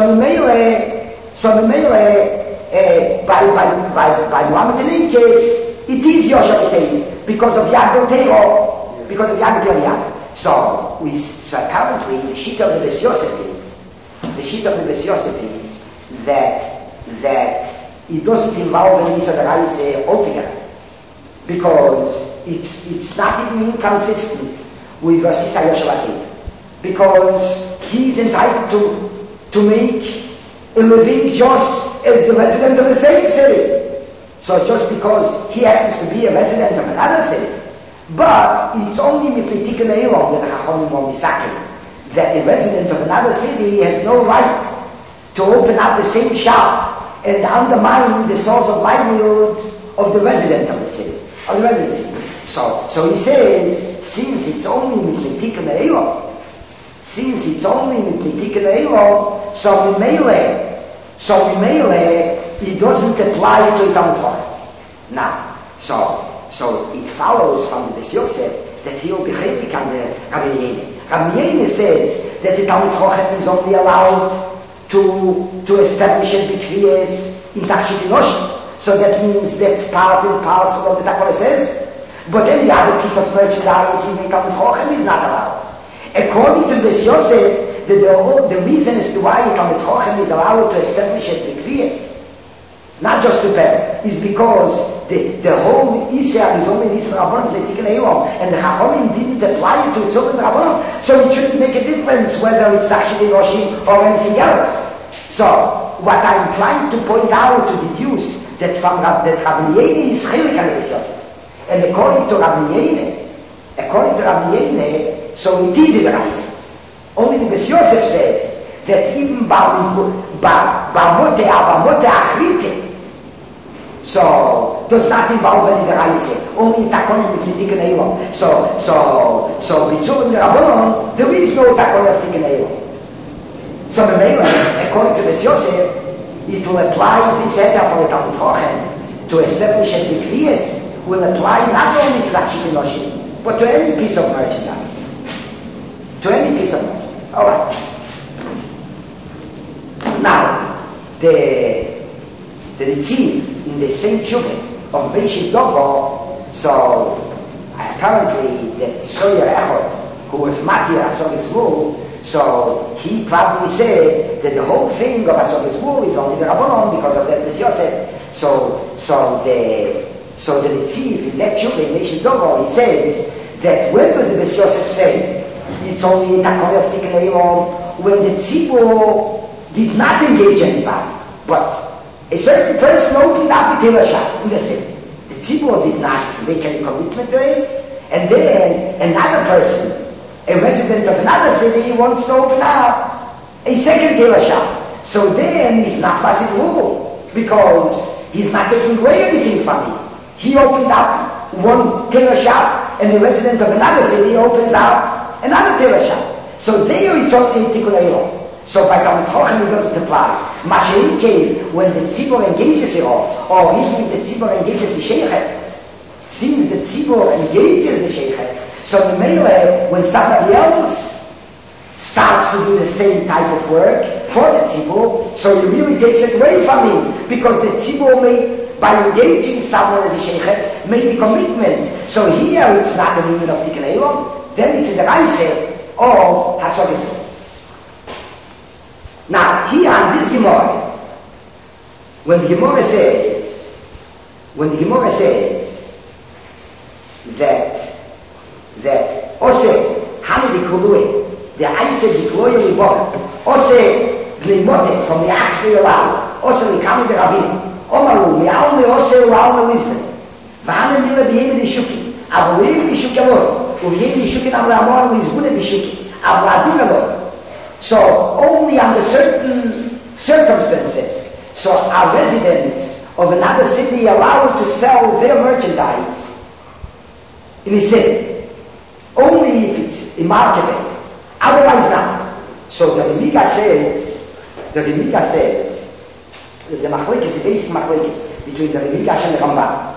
Speaker 2: by Muhammad case, it is Yoshavatei because of Yad Teo, because of Yad Teo. So apparently the sheet of the Beis Yosef is that it doesn't involve the Nisa Daraise altogether. Because it's not even inconsistent with Rosh Hashanah. Because he is entitled to make a living just as the resident of the same city. So just because he happens to be a resident of another city. But it's only Miplitik and Eilon that the Chachamim are misaking, that the resident of another city has no right to open up the same shop and undermine the source of livelihood of the resident of the city. So he says, since it's only Miplitik and Eilon, so it doesn't apply to Talmud Chacham. Now, so it follows from the Beis Yosef that he will be chaylik on the Rabbi Yehuda. Rabbi Yehuda says that the Talmud Chacham is only allowed to establish a b'kriyas in Tachshit Enoshim. So that means that's part and parcel of the Takora says. But any other piece of merchandise in the Talmud Chacham is not allowed. According to Beis Yosef, the reason as to why the Talmud Chacham is allowed to establish a b'kriyas, not just to pay, is because the whole Israel is only Nisra Rabban, and the Chachamim didn't apply it to its own Rabban, so it shouldn't make a difference whether it's Tachshit Enoshim or anything else. So, what I'm trying to point out, to deduce, that Rabbi Yehuda is Chelik on Beis Yosef. And according to Rabbi Yehuda, so it is a rise. Only the Beis Yosef says that even Ba'amote Achrite, so does not involve any deraisa, only takonim b'tikkun eilon. So b'tzur Rabbanon, there is no takon of tikkun eilon. So according to Beis Yosef, it will apply this heter for the Talmud Chacham to establish a b'kriyas, will apply not only to Tachshit Enoshim, but to any piece of merchandise. To any piece of merchandise. All right. Now, the Ritziv in the same Tshuva of Beishit Dovo, so apparently that Soyer Echot, who was Matir Asog Yisrael, so he probably said that the whole thing of Asog Yisrael is only the Rabbanon because of that Beis Yosef. So the Ritziv in that Tshuva in Beishit Dovo, he says that when does the Beis Yosef say it's only Takon of Tikkun Eilon when the Tzibur did not engage anybody, but a certain person opened up a tailor shop in the city. The Tzibur did not make any commitment to it, and then another person, a resident of another city, wants to open up a second tailor shop. So then he's not passing rule, because he's not taking away anything from him. He opened up one tailor shop, and the resident of another city opens up another tailor shop. So there it's only Tikkun Eilon. So by Talmud Chacham it doesn't apply. Mashiach came when the Tzibur engages it or even if the Tzibur engages the Sheikhet. Since the Tzibur engages the Sheikhet, so the Meileh, when somebody else starts to do the same type of work for the Tzibur, so he really takes it away from him, because the Tzibur may, by engaging someone as a Sheikhet, made the commitment. So here it's not an union of Tikkun Eilon, then it's in the Reise or Hasog Yisrael. Now, here on this Gemara, when the Gemara says that Ose Hani Dikului, the Aise Dikloye Libor, Ose Glimote from the Akri Elau, Ose Likami de Rabin, Omaru, Mi'alme Ose U'alme Wisdom, Vahane Mila B'yemi Nishuki, Abu Yemi Nishuki Amor, U'yemi Nishuki Amor Amor U'izbune Nishuki, Abu Adin Amor, So only under certain circumstances, so are residents of another city allowed to sell their merchandise in a city. Only if it's a market, otherwise not. So the Rimika says, there's a machlekes, a basic machlekes between the Rimika and the Ramban.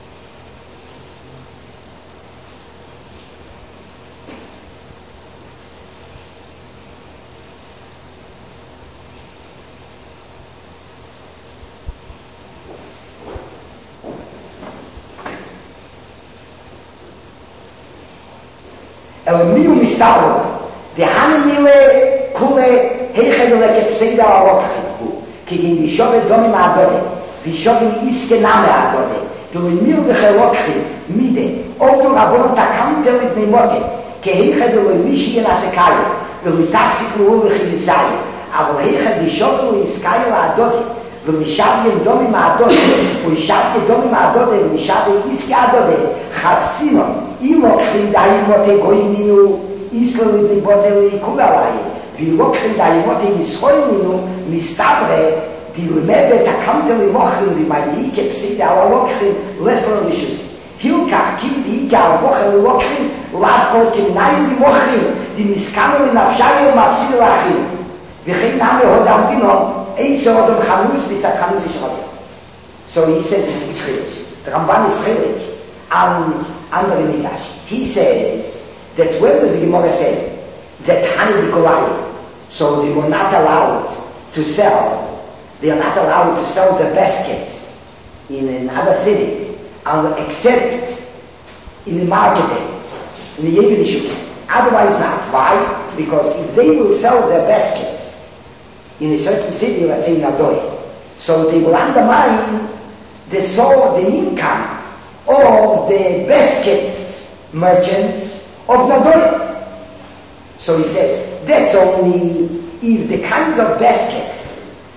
Speaker 2: Miu mistabel, the hanimile kule heichedele kepseida alokhu, kigin bishove domim adode, bishove iske name adode, du miu bechelokhu mide, ofdu rabon takamte mit nemote, ke heichedele mishi nasekale, ul taxiklu khilisai, aber heiched bishove iskale adode, ul mishav domim adode, ul shav domim adode, ul mishav iske adode, khasino Ilokhin daimote goininu, islovi bodeli kugalai, vilokhin daimote mischoininu, mistabre, dilmebe takamteli mochin, vimayike psida alokhin, leslo lishus. Hilkach kim diike alokhin lokhin, latko kimnayi mochin, di miskameli nafshayo mapsil lachin. Vichin name hodam dinom, eitzo odom chanus, bitzat chanus ishrodem. So he says it's Chiddush. The Ramban is Chiddush. Under the Midrash. He says that where does the Gemara say that Hani Nikolai, so they were not allowed to sell, they are not allowed to sell the baskets in another city, except in the market, in the Yevin. Otherwise not. Why? Because if they will sell their baskets in a certain city, let's say in Adoy, so they will undermine the income of the baskets merchants of Nadoya. So he says, that's only if the kind of baskets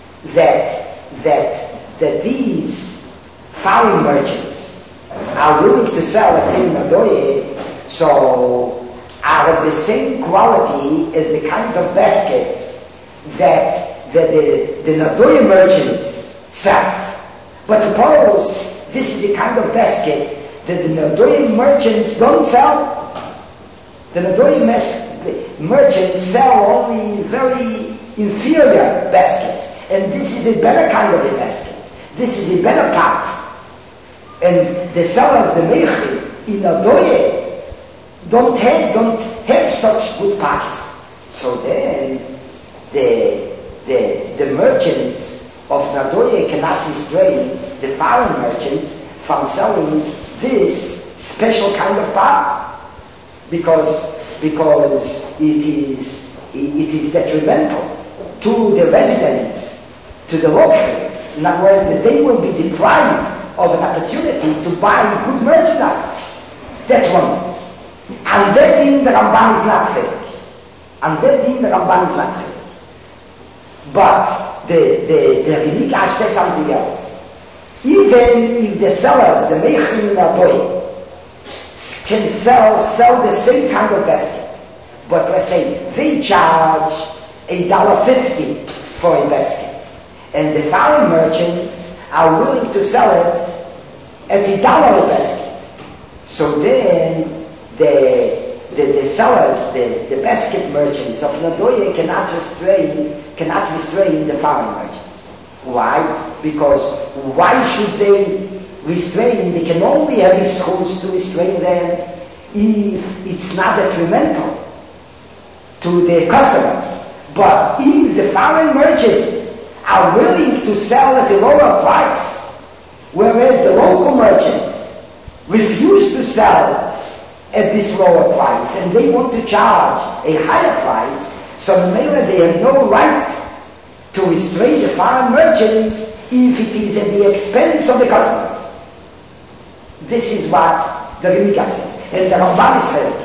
Speaker 2: that these foreign merchants are willing to sell, let's say in Nadoya, so are of the same quality as the kinds of baskets that the Nadoya merchants sell. But suppose this is a kind of basket that the Nadoya merchants don't sell. The Nadoya merchants sell only very inferior baskets. And this is a better kind of a basket. This is a better pot. And the sellers, the Meichri, in Nadoya, don't have such good pots. So then the merchants of Nadoya cannot restrain the foreign merchants from selling this special kind of pot because it is detrimental to the residents, to the locals. In other words, that they will be deprived of an opportunity to buy good merchandise. That's one. And that thing the Ramban is not fake. But the Rimika says something else. Even if the sellers, the Meichim in Adoy, can sell the same kind of basket, but let's say they charge $1.50 for a basket, and the foreign merchants are willing to sell it at $1 a basket. So then the sellers, the basket merchants of Nadoya cannot restrain the foreign merchants. Why? Because why should they restrain? They can only have schools to restrain them if it's not detrimental to the customers. But if the foreign merchants are willing to sell at a lower price, whereas the local merchants refuse to sell at this lower price and they want to charge a higher price, so maybe they have no right to restrain the foreign merchants if it is at the expense of the customers. This is what the Rimika says. And the Ramban is correct.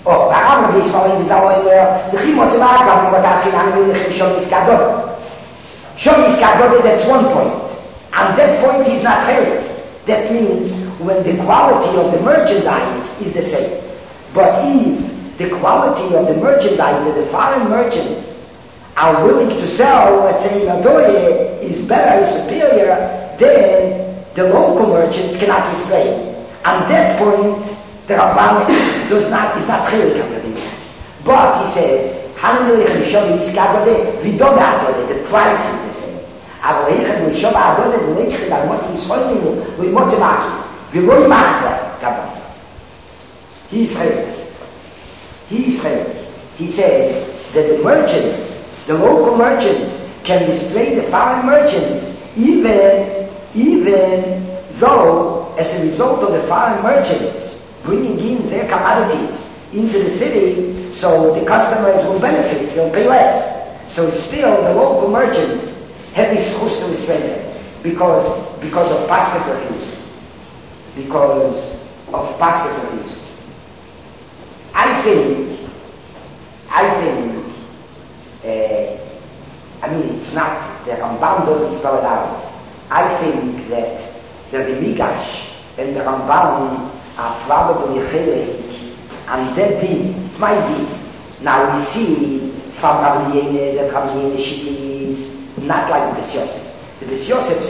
Speaker 2: Oh, Ba'am is following the Zawai, the Chimotzamak, but I can handle the Shomis Kadot. Shomis Kadot, that's one point. And that point is not held. That means when the quality of the merchandise is the same. But if the quality of the merchandise that the foreign merchants are willing to sell, let's say in Adoye, is better, superior, then the local merchants cannot restrain. And that point, the Ramban is not chilik on the Mikdash. But he says, the price is the same. אבל היחד מלשוב העבודת ולהיחד על מות ישחולנו ולמות צמאקי ולא ימחדה כבוד. He is Chaylik. He says that the merchants, the local merchants, can restrain the foreign merchants even though as a result of the foreign merchants bringing in their commodities into the city, so the customers will benefit, they'll pay less. So still the local merchants have this chus to restrain them because of Pascha's refuse. Because of Pascha's refuse. I think, it's not, the Rambam doesn't spell it out. I think that the Migash and the Rambam are probably chilek, and that din, it might be. Now we see from Rabbi Yene that Rabbi Yene is not like the Bes Yosef. The Bes Yosef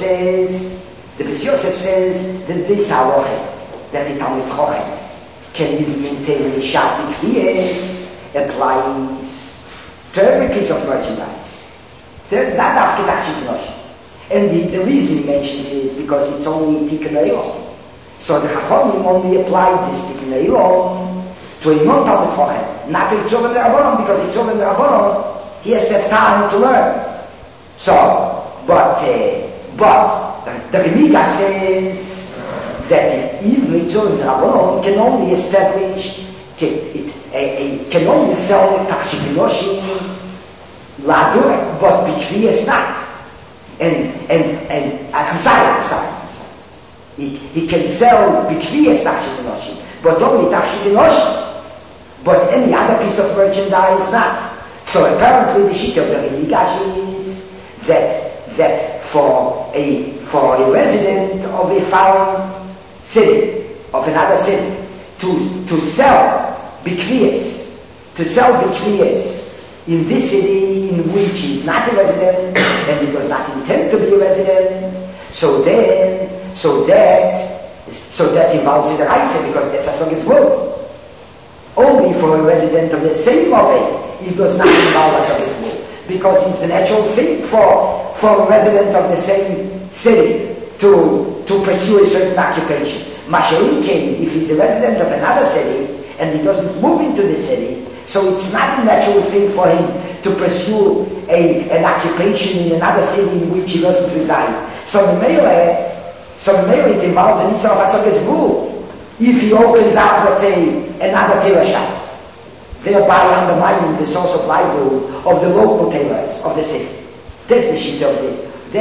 Speaker 2: says that this halacha, that the Talmid Chochem can be maintained in Shabbat B'Kviyes, applies to every piece of merchandise. Not after Tachshit. And the reason he mentions is because it's only Tikkun Eilon. So the Chachamim only applied this Tikkun Eilon to a non-Talmid Chochem, not to Tzorah D'Rabbanan, because in Tzorah D'Rabbanan he has to have time to learn. So, but the Remiga says that even Tzorah D'Rabbanan can only establish, can only sell Tachshit Enoshim L'Adurek, but B'Kviyas not. And I'm sorry. He can sell B'Kviyas Tachshit Enoshim, but only Tachshit Enoshim. But any other piece of merchandise not. So apparently the sheet of the Migash is that for a resident of a foreign city, of another city, to sell B'Kviyas, in this city in which he is not a resident and he does not intend to be a resident, so that involves in the Raisa, because that's a song is good. Only for a resident of the same Move, it does not involve a song is good, because it's the natural thing for a resident of the same city to pursue a certain occupation. Mashayin came, if he's a resident of another city and he doesn't move into the city, so it's not a natural thing for him to pursue an occupation in another city in which he doesn't reside. So the Mele, it involves an Isra of Asok Ezgur. If he opens up, let's say, another tailor shop, thereby undermining the source of livelihood of the local tailors of the city. That's the shita of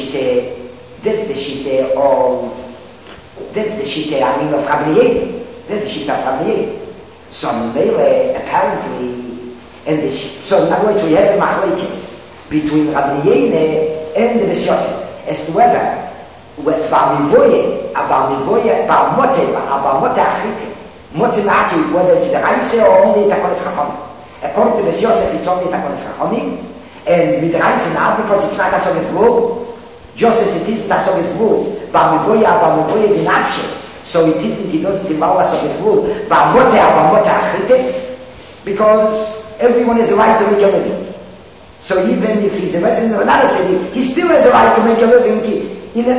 Speaker 2: Rabbi Yene. That's the shita of Rabbi Yene. So Mele, apparently, so in other words, we have a machlekes between Rabbi Yene and the Bes Yosef as to whether with Ba'mivoye, whether it's the Raise or only Takonis Chachamim. According to Bes Yosef, it's only Takonis Chachamim, and with the Raise now, because it's not Asog Ezgur, just as it isn't Asog Ezgur, Ba'mivoye Dinafshe, so it doesn't involve Asog Ezgur, because everyone has a right to make a living. So even if he's a resident of another city, he still has a right to make a living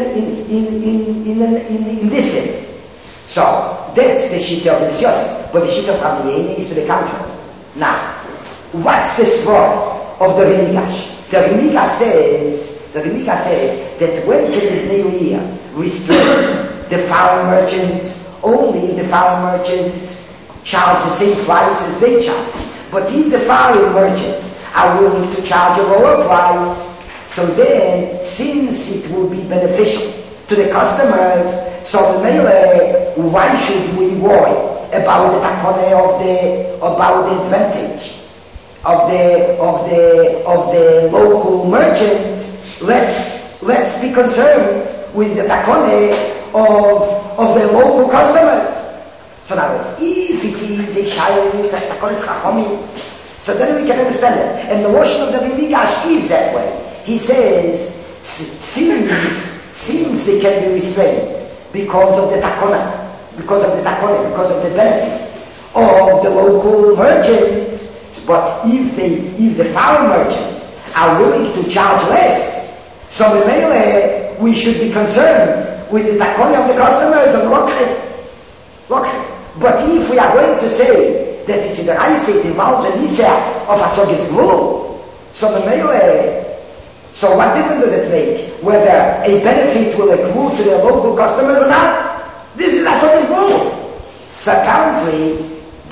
Speaker 2: in this city. So that's the shita of Bes Yosef, but the shita of Rabbi Yene is to the contrary. Now, what's the svara of the Remigash? The Remigash says that when can the Ne'uiyah restrain the foreign merchants? Only if the foreign merchants charge the same price as they charge. But if the foreign merchants are willing to charge a lower price, so then, since it will be beneficial to the customers, so the Mele, why should we worry about the takone about the advantage of the local merchants. Let's be concerned with the takone of the local customers. So now, if it is a shayla takone chachomim, so then we can understand it. And the notion of the Migash is that way. He says, sins they can be restrained because of the takona, because of the benefit of the local merchants. But if the foreign merchants are willing to charge less, so we should be concerned with the takona of the customers and look. But if we are going to say that it's in the Raisa, the Malz and Isa of Asogis Gvul, so what difference does it make whether a benefit will accrue to the local customers or not? This is Asogis Gvul. So apparently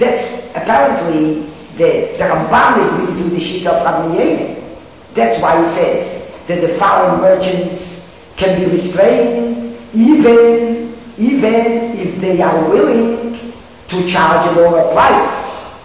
Speaker 2: the Ramban agrees with the Shita of Rabbi Yehuda. That's why he says that the foreign merchants can be restrained even if they are willing to charge a lower price.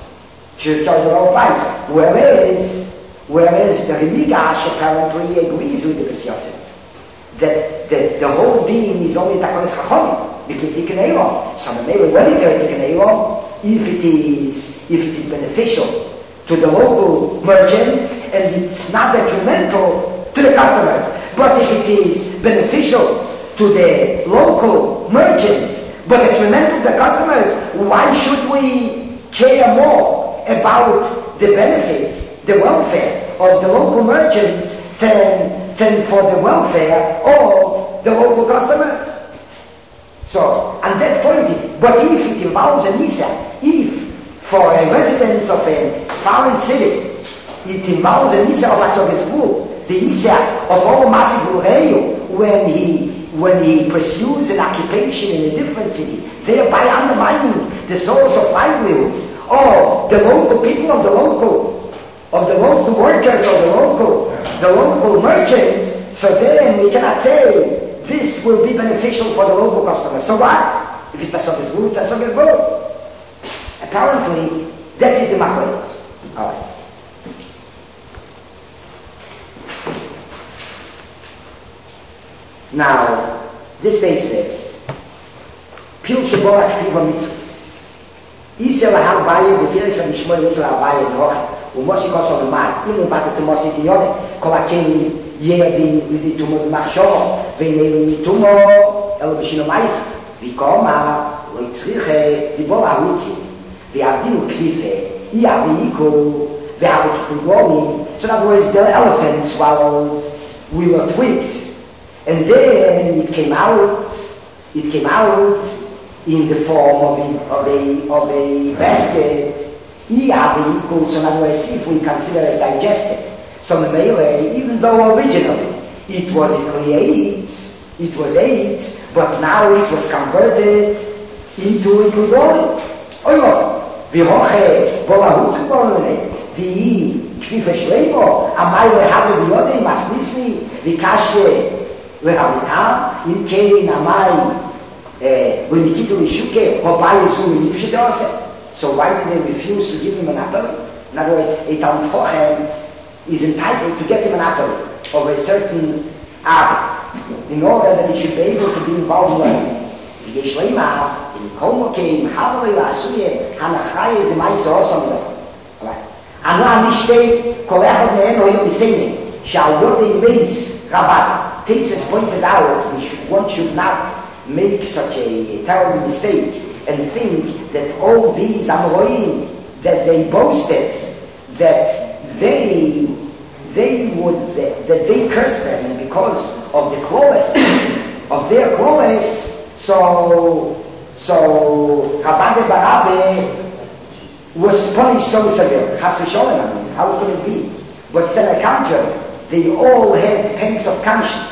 Speaker 2: Whereas the Remigash apparently agrees with the Bes Yosef that the whole deen is only Takonis Chachomim because Tikkun Eilam. So when is there a Tikkun Eilam? If it is beneficial to the local merchants and it's not detrimental to the customers. But if it is beneficial to the local merchants but detrimental to the customers, why should we care more about the benefit, the welfare of the local merchants than for the welfare of the local customers? So, and that point is, but if it involves a Nisa, if for a resident of a foreign city, it involves a Nisa of Asogis Gvul, the Nisa of all Masig Ureyu, when he pursues an occupation in a different city, thereby undermining the source of livelihood of the local people, of the local workers, of the local merchants. So then we cannot say this will be beneficial for the local customers. So what? If it's Asogis Gvul, it's Asogis Gvul. Apparently, that is the machlokes. All right. Now, this says, Pil Sheborat Piva Mitzvahs. Isel Ahal Baye, Bukirich of Mishmoy Isel Abaye, Noach, Umosi Koso V'mai, Ilu Bata Tumosi Tiyone, Kolakeni Yedi Vidi Tumo V'machshomo, V'nei Tumo, Elo B'shino Mais, V'koma, Loitzriche, V'bol Ahutzi, V'avdinu Klife, Iaviku, V'avik Kugomi. So in other words, the elephant swallowed willow twigs. And then it came out in the form of a basket. So in other words, if we consider it digested, so the melee, even though originally it was AIDS, but now it was converted into a kudol. Vihoche bolahu kudolene, vi kvife shleibo, amai lehabe biyode masnisni, vikashe Lehamita, in Kei Namai, when Nikitu Ishuke, Hobai is who So why did they refuse to give him an apple? In other words, a Talmid Chochem is entitled to get him an apple of a certain art in order that he should be able to be involved in learning. Yesh Leima, in Komokim, Havalei Asuye, Hanachai is the Maisa Osam. Alright. Anu Amishte, Kolechot Me'eno Yom Yisene, Shal Yodei Meis, Rabat. Tesis pointed out one should not make such a terrible mistake and think that all these Amorim that they boasted that they cursed them, and because of the clawless of their clawless, so Chabad Barabe was punished so severe. Chas v'sholem, I mean, how could it be? But on the contrary, they all had pangs of conscience.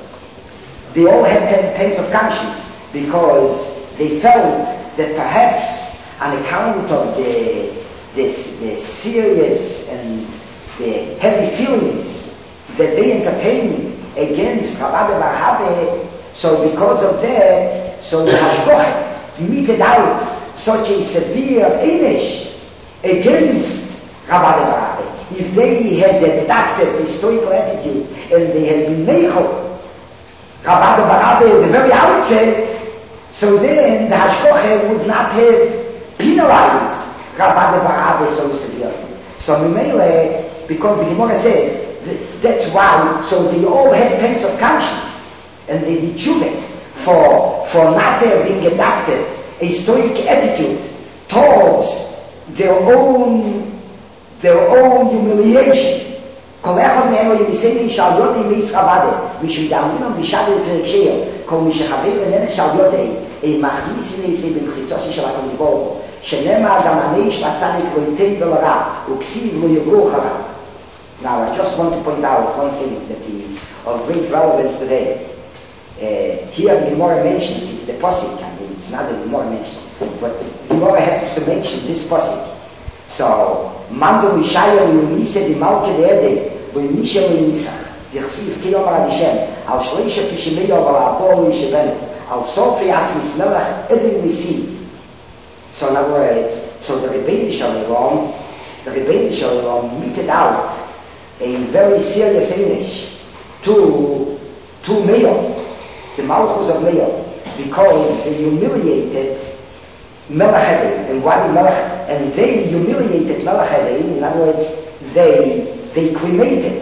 Speaker 2: Because they felt that perhaps on account of the serious and the heavy feelings that they entertained against Chabad Barabe, so because of that, so the Hashkoch meted out such a severe Einish against Chabad Barabbas, if they had adopted the stoical attitude and they had been meichel Chabad Barabbas at the very outset, so then the Hashkoche would not have penalized Chabad Barabbas so severely. So Mimele, because the Gemara says, that's why, so they all had pangs of conscience, and they did tshuva for not having adopted a stoic attitude towards their own humiliation. כל אחד מהם הוא ימיסיינים שעל יודי מייס חבדה, משום דאמינם בשדה ופרקשיר, כל מי שחבר איננה שעל יודי, מכניס נסי במחיצוסי של הקדוש ברוך הוא, שנאמר גם אני שתצניק לא ייתן ולרע, וכסיב לא יברוך הרע. Now I just want to point out one thing that is of great relevance today. Here the Gemara mentions it's the posik, I mean it's not the Gemara mention, but the Gemara happens to mention this posik. So, Mando Mishaya Yunise di Malke de Ede, V'Yunisha V'Yunisach, V'Ychsiv Ki Yomar Adishem, Al Shleisha Pishimei Yobar Abol Yisheben, Al Sofi Atzmis Melech Edin Nisi. So in other words, so the Rebbeinu Shalom meted out a very serious Einish to Meir, the Malchus of Meir, because they humiliated Melech Edin, and they humiliated Melech Edin. In other words, they cremated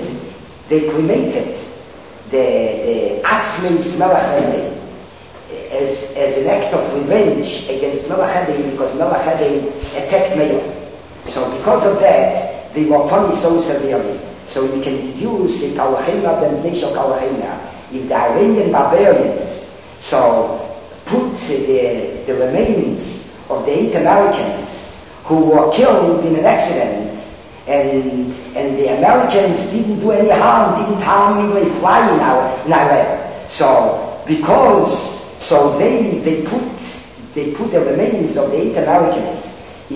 Speaker 2: the Atzmeis Melech Edin as an act of revenge against Melech Edin, because Melech Edin attacked Meir. So because of that, they were punished so severely. So you can deduce in Kalachina ben Neshel Kalachina, if the Iranian barbarians put the remains of the 8 Americans who were killed in an accident, and the Americans didn't do any harm, didn't harm even a fly in Iraq. So they put the remains of the 8 Americans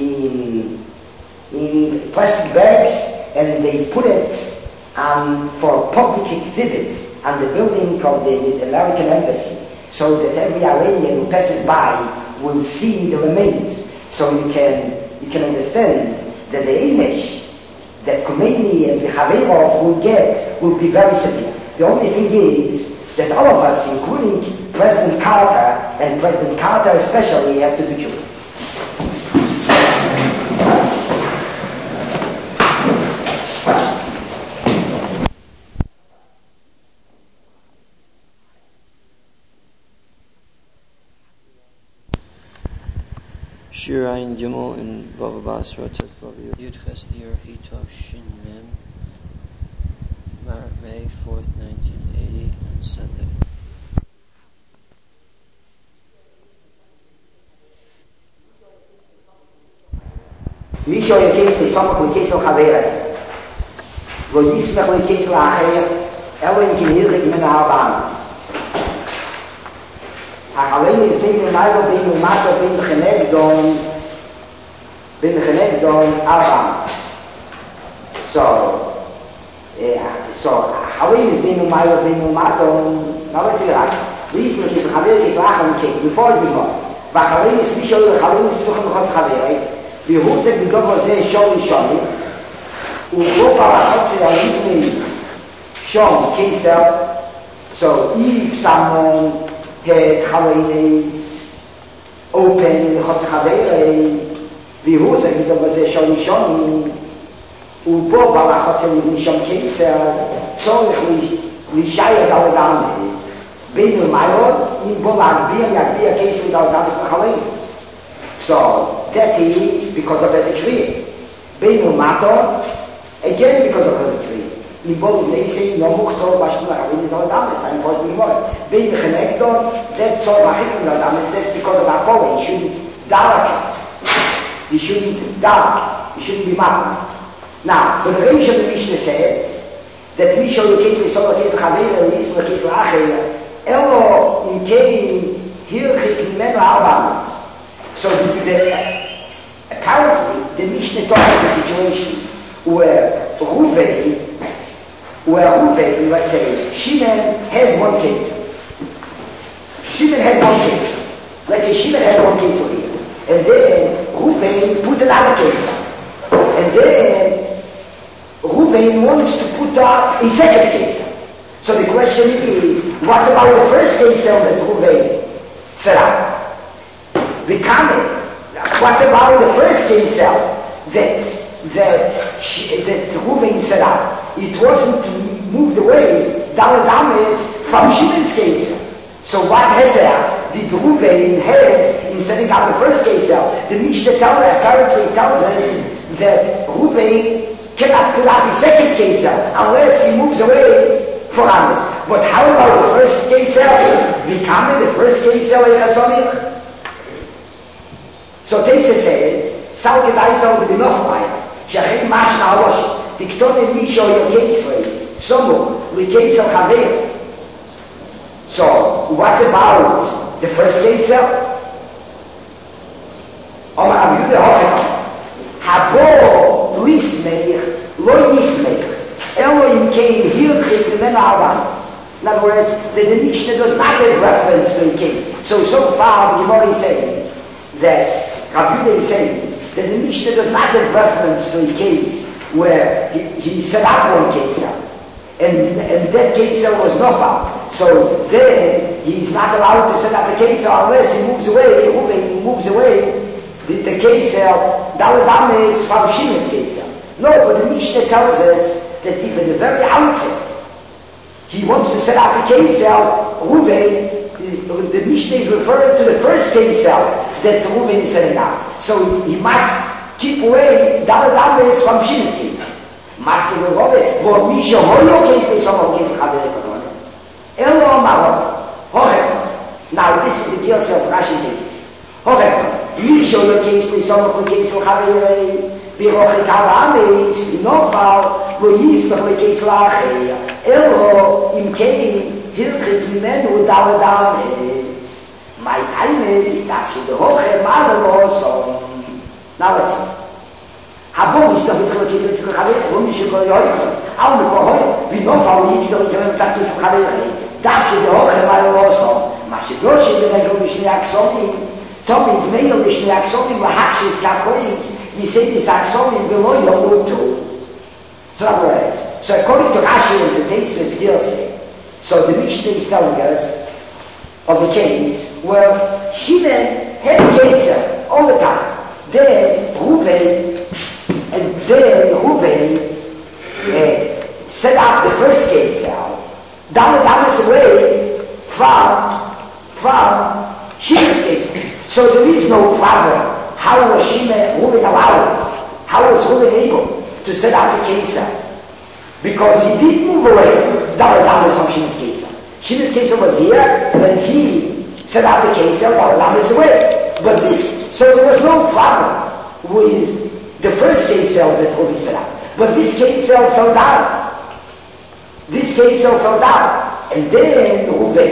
Speaker 2: in plastic bags, and they put it for public exhibit on the building of the American embassy, so that every Iranian who passes by will see the remains. So you can understand that the Einish that Khomeini and Mikhailov will get will be very severe. The only thing is that all of us, including President Carter, and President Carter especially, have to do tshuva.
Speaker 1: Shir Ayin Gimel in Bava Basra Bava Yud Ches Iyar Hitov Shin Mem, May 4th, 1980, on Sunday.
Speaker 2: Misho Yekes Nisomach Lekes El Chavere, Lo Yismech Lekes El Acher, Ellen Kinirchik Min HaArbanos. Achalein is being Maigo, being Mato, being Chenegdon Arbanos. So Achalein is being Maigo, being Mato. Now let's see that. Yismech is Chavere, is Lachem Kek, before it begun. Achalein is Misho, Achalein is Suchem Bechotz Chavere, והוצק בגובה זה שום ראשוני, ובגובה לחוצה הליפני שום קיסר. So if someone had Halenes open לחוצה חברי, והוצק בגובה זה שום ראשוני, ובגובה לחוצה הליפני שום קיסר, צורך להישאר על הגמס. בין ומעלות, אם בוא להגביר קיסר על הגמס בחלנס. So that is because of Ezekiel. Beinu Mato, again because of Ezekiel. In both Neisei, no Muchtor, Bashmula Havin is not Adamas, I'm going to be more. Beinu Chenegdon, that's all Mahim not Adamas, that's because of Akole. He shouldn't dark. He shouldn't be Mato. Now, the Reish of the Mishnah says that we show the case of the case of Chavera, and the case of Acher, Elo, in Kei, Hirchik, Mimeno Adamas. So apparently the Mishnah talks about a situation where Ruvain, let's say, Shimon had one case. Let's say Shimon had one case here, And then Reuven put another case up. And then Reuven wants to put up a second case up. So the question is, what's about the first case up that Reuven set up? What's about the first case up that Reuven set up? It wasn't moved away, Daladamis, from Shimon's case. So what heter did Reuven have in setting up the first case? The Mishnah apparently tells us that Reuven cannot put up the second case unless he moves away for Amos. But how about the first case? Becoming the first case? So Teisa says, Salke Daito the Binochmai, Shachem Mashna Alosh, Tiktone Misho Yokesle, Somuch, Likesel Haver. So, what's about the first case? Omar Abu Yehuda Habo Lismeich, Lo Yismeich, Elohim came here to Mena Avanis. In other words, the Mishnah does not have reference to a case. So far, the Gemara is saying that Rabbi Yehuda is saying that the Mishnah does not have reference to a case where he set up one case, and that case was not found. So then he's not allowed to set up a case unless he moves away. The case Daladam is from Shimon's case. No, but the Mishnah tells us that even the very outset he wants to set up a case Reuven. The Mishnah is referring to the first case that Reuven is setting up. So he must keep away Daladam is from Shimon's case. Maske we robe, wo Misha hoyo case they some case Chavere Kadon. Elo Maro, Hochek. Now this is the deal of Rashi cases. Hochek, Misha hoyo case they some case Chavere, Biroche Kavames, Binofal, wo Yis noch case Lache. Elo im Kein Hilke Mimenu Daladames. My time is that the Hoche Maro. Now let's see. Habon ist doch mit Cholokis zu Chavere, und nicht über die Heute. Auch mit Hoche, wie noch auch nicht doch mit Cholokis zu Chavere. Darf ich die Hoche mal losen. Masche Dorsche, wenn ich mich nicht aksonim, Tomi, Gmeil, mich nicht aksonim, Wahakshi ist Kakois, wie sehen die Aksonim, below your Mutu. So in other words, so according to Rashi and to Teisva's Gilse, so the Mishnah is telling us of a case where Shimon had Keser all the time. Then Reuven set up the first case Damas away from Shimon's case. So there is no problem. How was Reuven allowed? How was Reuven able to set up the case? Because he did move away Damas from Shimon's case. Shimon's case was here, then he set up the case, Damas away. But so there was no problem with the first case that Reuven set up. But this case fell down. And then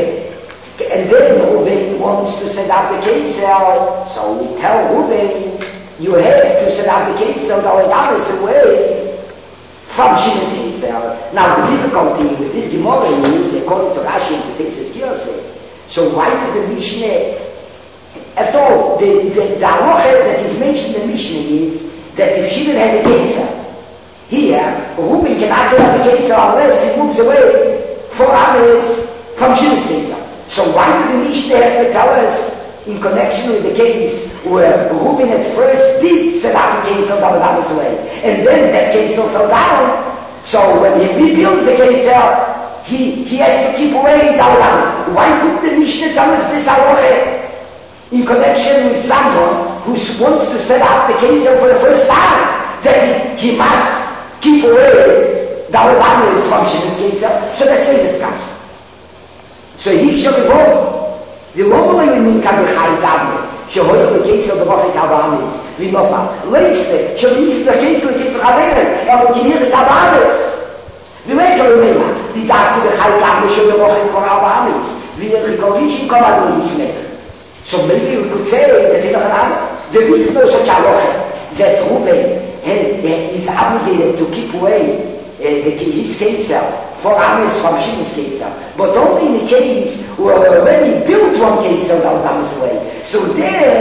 Speaker 2: Reuven wants to set up the case so we tell Reuven, you have to set up the case Damas away from Shimon's case. Now the difficulty with this Gemara is, according to Rashi and to Teisva's Gilse, so why does the Mishnah at all, the halacha that is mentioned in the Mishnah is that if Shimon has a case here, Reuven cannot set up the case unless he moves away 4 hours from Shimon's case. So why did the Mishnah have to tell us in connection with the case where Reuven at first did set up the case of Damas away, and then that case fell down? So when he rebuilds the case, he has to keep away Damas. Why couldn't the Mishnah tell us this halacha in connection with someone who wants to set up the case for the first time, that he must keep away Damas from Shimon's case? So that says it's coming. So he shall be born. The Romulan in Kabachai David, shall hold the case of the Roche Kavamis, Vinofa. Later, shall be used to the case of the Chavere, or the Kinir Kavamis. The later remember, the doctor the Chai David shall be Roche Kavamis, the Rikorishin Kavamis. So maybe we could say that there is no such a Roche that Reuven is obligated to keep away his case 4 hours from Shimon's case, but only in the case where we already built one case of Damas away. So then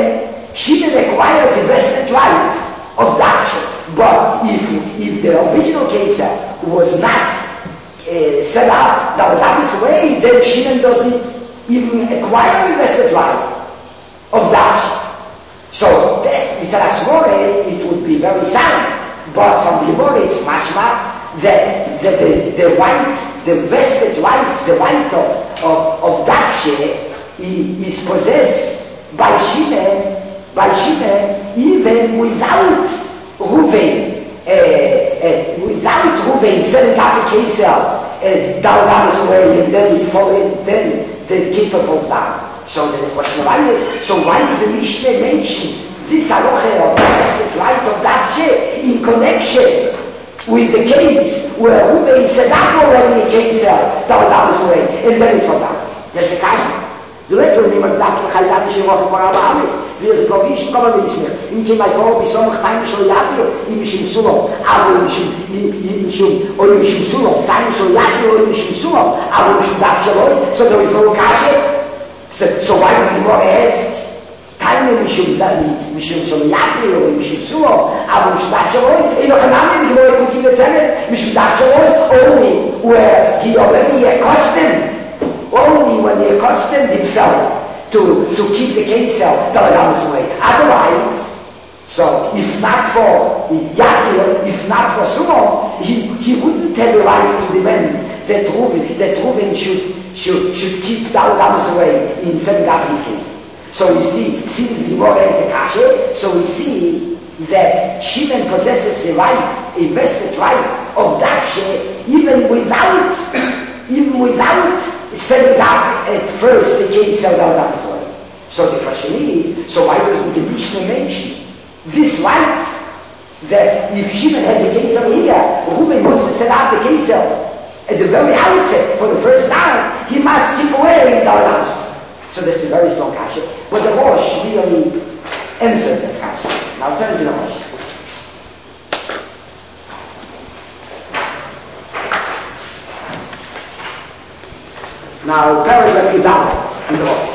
Speaker 2: Shimon acquires a vested right of Daksha. But if the original Keser was not set up this way, then Shimon doesn't even acquire a vested right of Daksha. So that, it would be very sound. But from the Gemara, it's mashma that the right, the vested right, the right of Daksha is possessed by Shimon, even without Reuven setting up the Keser down this way, and then the Keser falls down. So the question is, so why does the Mishnah mention this halacha of the vested right of Daksha in connection with the case where Reuven set up already a Keser down this way, and then it falls down? That's the question. Du letter niemand dacht, we gaan dat misschien wel voor allemaal is. Weer de provisie kan er niet meer. In die mij voor bij sommige times zo later, in misschien zullen, aber misschien zullen, times zo later, in misschien zullen, aber misschien dacht je wel, so there is no kashe. So why does the Gemara ask? Time misschien zullen later, misschien zullen, aber misschien dacht je wel, in nog een andere die Gemara could give a tennis, misschien dacht je wel, only where he already accustomed. Only when he accustomed himself to keep the Keser Daladamas way. Otherwise, so if not for Yaakov, if not for Sumo, he wouldn't have the right to demand that Reuven should keep Daladamas way in setting up his case. So we see, since the Gemara has the kasha, so we see that Shimon possesses a right, a vested right of Daksha, even without setting up at first the case of Daladamas way. So the question is, so why doesn't the Mishnah mention this right that if Shimon has a case over here, Reuven wants to set up the case at the very outset for the first time, he must keep away Daladamas. So that's a very strong kasha. But the Rosh really answers that kasha. Now turn to the Rosh. Now, paragraph Yudal in the Rosh.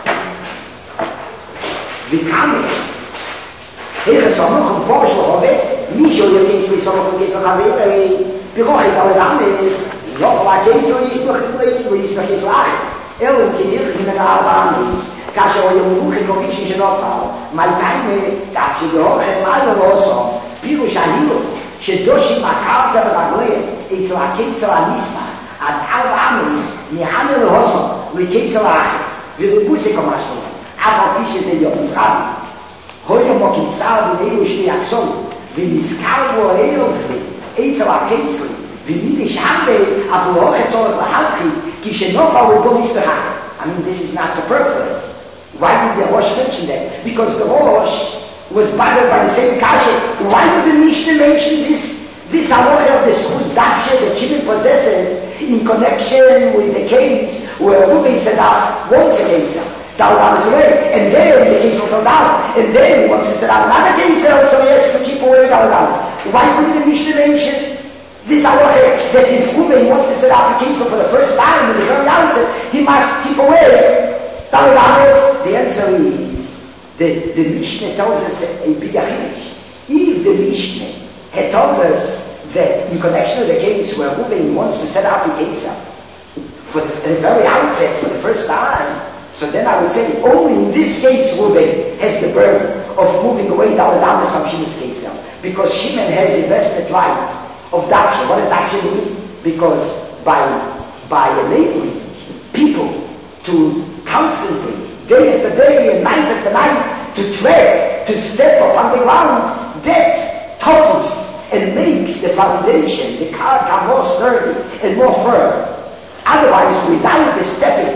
Speaker 2: V'kameh, heche somuch and Porsche Hove, Misho Yotesli somuch and Kesel Haveh, Birochet Daladames, Yochla Kesel Yisnoch Kesel Achet, Elim Kinich Himen Arbanis, Kasha Oyom Kovici Genopal, Malkaime, Kapshi Birochet Maloroso, Pirush Ahilo, Shedoshim Akarta Ragle, Etzel Kesel Anisma, עד 4 עמס, מהמר להוסו, לקיצר האחר, ולבוסי כמשהו, אבל פי שזה יום נראה. הויום בו קיצר בנאילו שני אקסון, ונזכר בו האילו אצל הקיצרי, ומידי שעמבה, אבל לא חצורת להלכי, כי שנופל ובו מסתרח. I mean, this is not superfluous. Why did the Rosh mention that? Because the Rosh was bothered by the same kasha. Why did the Mishnah mention this halacha of the Zchus Daksha that Shimon possesses in connection with the case where Reuven said wants a case Daladamas away, and there the case will come down, and then he wants to set up another case, so he has to keep away Daladamas. Why couldn't the Mishnah mention this halacha that if Reuven wants to set up a case for the first time in the very outset, he must keep away Daladamas? The answer is the Mishnah tells us a big achilish. If the Mishnah had told us that in connection with the case where Reuven wants to set up a case for the very outset, for the first time, so then I would say only in this case Reuven has the burden of moving away Daladamas from Shimon's case, because Shimon has a vested right of Daksha. What does Daksha mean? Because by enabling people to constantly, day after day and night after night, to tread, to step upon the ground, that toughens and makes the foundation, the karka, more sturdy and more firm. Otherwise, without the stepping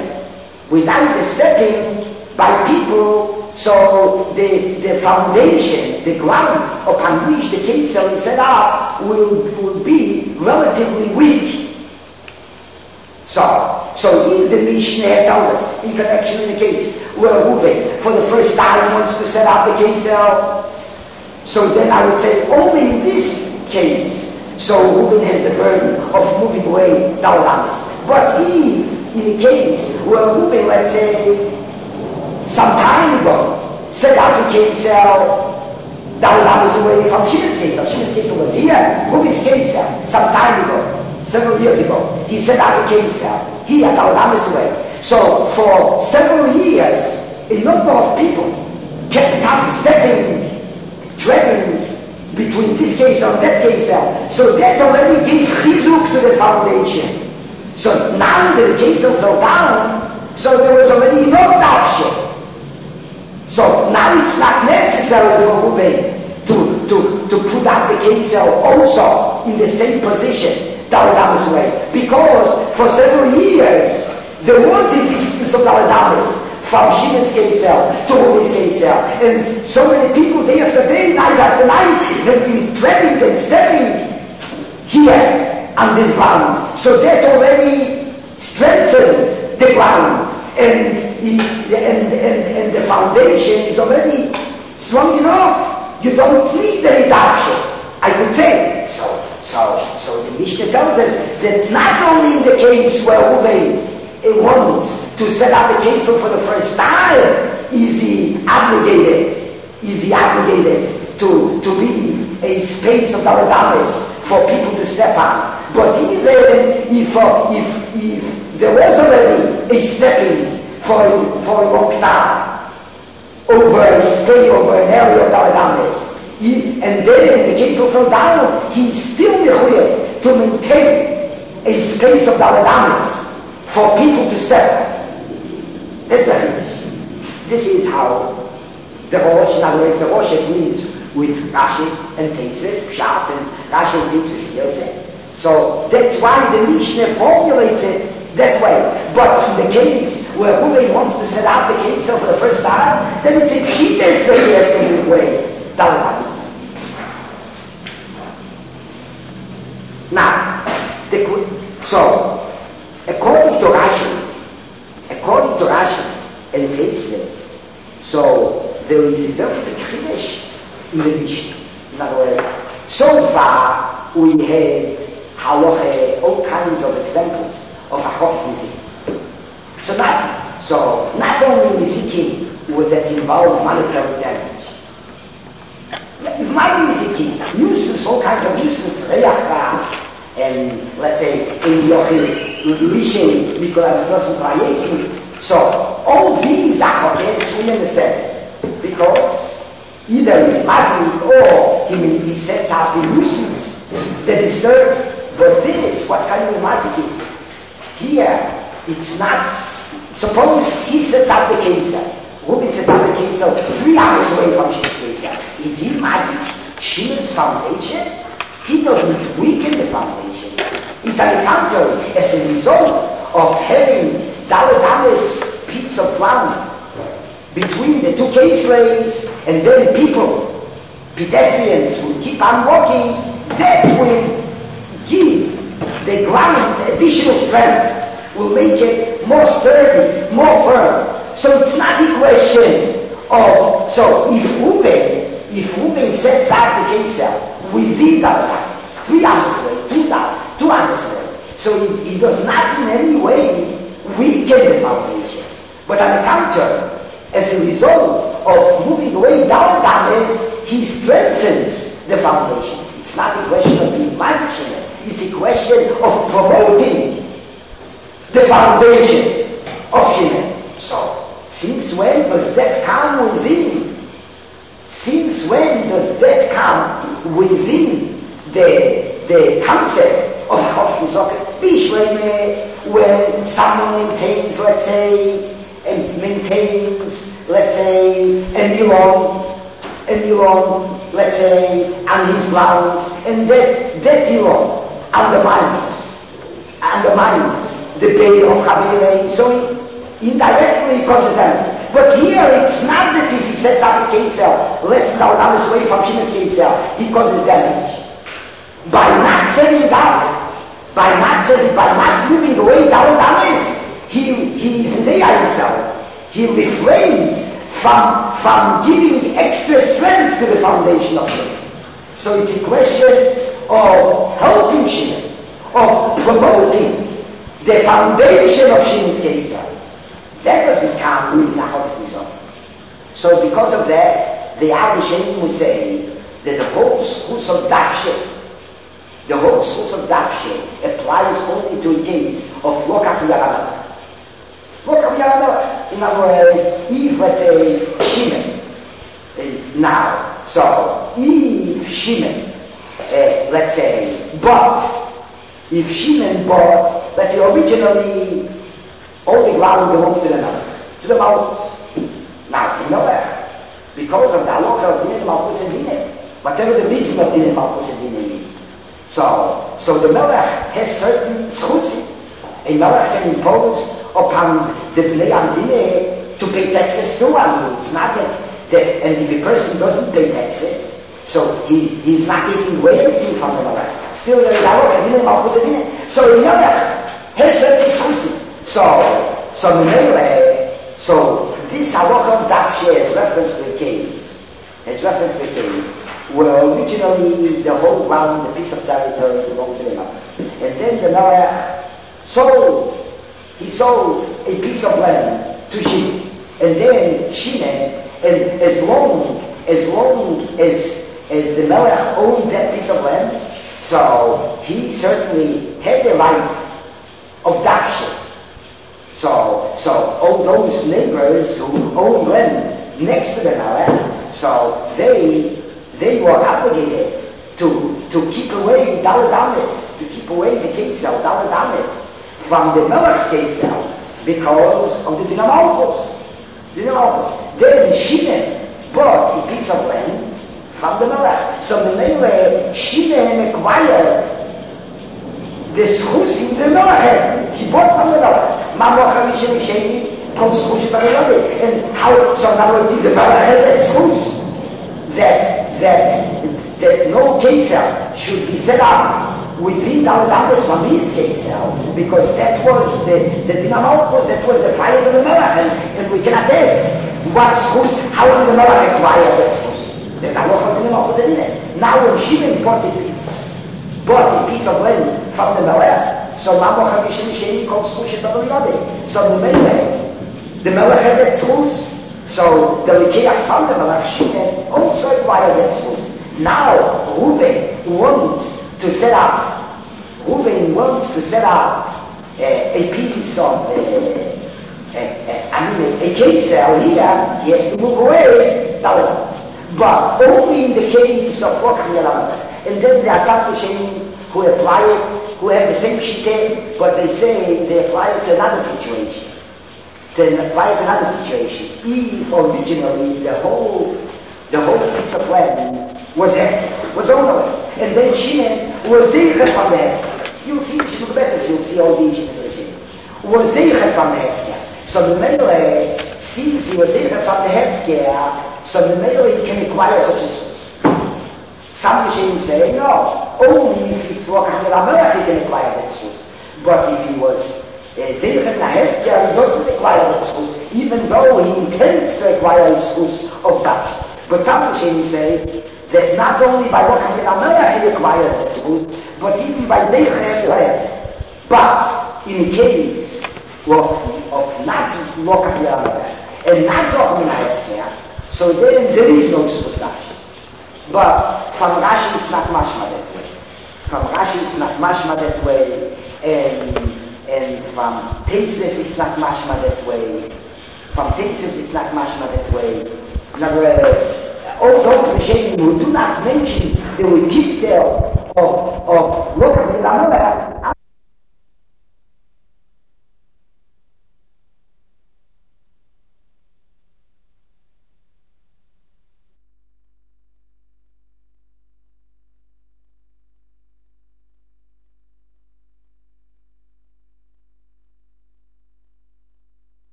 Speaker 2: by people, so the foundation, the ground upon which the case is set up will be relatively weak. So if the Mishnah had told us in connection with the case where Reuven for the first time wants to set up the case so then I would say only in this case, so Reuven has the burden of moving away Daladamas. But if in a case where Reuven, let's say, some time ago, set up the Kesel. That was away from Shimon's Kesel. Shimon's Kesel was here. Rubin's Kesel, some time ago, several years ago. He set up the Kesel. Here, Daladam is away. So for several years, a number of people kept on treading between this Kesel and that Kesel. So that already gave chizuk to the foundation. So now that the Kesel fell down, so there was already no adoption. So now it's not necessary for Ruben to put out the Kesel also in the same position, Daladamas way. Because for several years, there was a distance of Daladamas from Shimon's Kesel to Ruben's Kesel. And so many people day after day, night after night, have been treading and stepping here on this ground. So that already strengthened the ground. And the foundation is already strong enough. You don't need the reduction, I could say. So the Mishnah tells us that not only in the case where Reuben wants to set up the Kesel for the first time, is he obligated to leave a space of Daladamas for people to step on. But even if there was already a stepping for a long time over a space, over an area of Daladamas, and then the Kesel fell down, he's still mechuyev to maintain a space of Daladamas for people to step on. That's the Chiddush. This is how the Rosh, in other words, the Rosh agrees with Rashi and Tosfos, Pshat, and Rashi agrees with Yosef. So that's why the Mishnah formulates it that way. But in the case where Reuben wants to set out the Kesel for the first time, then it's a Chiddush that he has to give way. Now, so according to Rashi and Tosfos, so there is a very big Chiddush in the Mishnah. In other words, so far we had halacha, all kinds of examples of Achofes Nizikin. So not only Nizikin would that involve monetary damage. Money Nizikin, nuisance, all kinds of nuisance, Reach, and let's say in Yochil, Lishay, Mikola Vosm Prayetzin. So all these Achofes we understand, because either he's mazlik or he sets up a nuisance that disturbs. But this, what kind of mazlik is? Here, it's not. Suppose he sets up the Kesel. Reuben sets up the Kesel 3 hours away from Shimon's Kesel. Is he mazlik Shimon's foundation? He doesn't weaken the foundation. It's on the contrary, as a result of having Daladamas piece of ground between the 2 Keseles, and then people, pedestrians, will keep on walking. That will give the ground additional strength, will make it more sturdy, more firm. So it's not a question of, so if Reuben sets out the Kesel within Daladamas, 3 hours away, 2 hours away, so he does not in any way weaken the foundation. But on the contrary, as a result of moving away Daladamas, he strengthens the foundation. It's not a question of being magic, it's a question of promoting the foundation of Shimon. So, since when does that come within? Since when does that come within the concept of Achofes Nizikin? Bishleime, when someone maintains, let's say, an Elon, let's say, on his grounds, and that Elon undermines the bay of Chavire, so indirectly causes damage. But here it's not that if he sets up a Kesel less than Daladamas away from Shimon's Kesel, he causes damage. By not setting down, by not moving away Daladamas, he is near himself. He refrains from giving extra strength to the foundation of Shimon. So it's a question of helping Shimon, of promoting the foundation of Shimon's Kesel. That doesn't come with Achofes Nizikin. So because of that, the Abishanim will say that the whole schus of Dafshe, applies only to a case of Lokach Yaramelech. Lokach Yaramelech. In other words, if, let's say, Shimon, now, so if Shimon, let's say, if Shimon bought, let's say, originally, all the ground belonged to the Melech, to the Malchus. Now, the Melech, because of the halacha of Dinei Malchus and Dinei, whatever the reason of Dinei Malchus and Dinei is. So the Melech has certain schusim. A Melech can impose upon the Bnei Dinei to pay taxes too. I mean, it's not that, and if a person doesn't pay taxes, so he's not taking away anything from the Melech. Still there is halacha Dinei Malchus and Dinei. So the Melech has certain schusim. So the Melech, so this halacha of Dafshe has reference to the case, where originally the whole ground, the piece of territory belonged to the Melech. And then the Melech sold a piece of land to Shimon. And then Shimon, and as long as the Melech owned that piece of land, so he certainly had the right of Dafshe. So all those neighbors who own land next to the Melech, so they were obligated to keep away Daladamis, to keep away the Kesel, Daladamis, from the Melech's Kesel, because of the Dinei Malchus. Then Shimon bought a piece of land from the Melech. So the Melech, Shimon acquired the schus in the Melech. He bought from the Melech. And how, so now it's in the Melech had that schus, that no Kesel should be set up within Daladamis from his Kesel, because that was the Dinei Malchus, that was the fire of the Melech, and we cannot ask what schus, how did the Melech acquire that schus? There's a lot of Dinei Malchus in it. Now when Shimon bought a piece of land from the Melech, so Mamoch HaMishim Sheni called schus Shetav. So the Melech had that schus. So the Likeach from the Melech Shimon also acquired that schus. Now Reuben wants to set up a piece of a Kesel here. He has to move away, but only in the case of Lokach Yaramelech. And then there are some Rishonim who apply it, who have the same shiteh, but they say they apply it to another situation. If originally the whole piece of land was ownerless, and then Shimon was zeicher from the hektier. You'll see you'll see all these Shimon was zeicher from the hektier. So the Melech, since he was zeicher from the hektier, so the Melech can acquire such a schus. Some Rishonim say no, only if it's Lokach Yaramelech he can acquire that schus. But if he was zeicher in the hektier, he doesn't acquire that schus, even though he intends to acquire his schus of Dafshe. But some Rishonim say that not only by Lokach Yaramelech he acquires that schus, but even by zeicher. But in the case of not Lokach Yaramelech and not Zochim in the hektier, so then there is no schus Dafshe. But from Rashi it's not mashma that way. And from Tesis it's not mashma that way. From Tesis it's not mashma that way. In other words, all those Rishonim who do not mention the detail of Lokach Yaramelech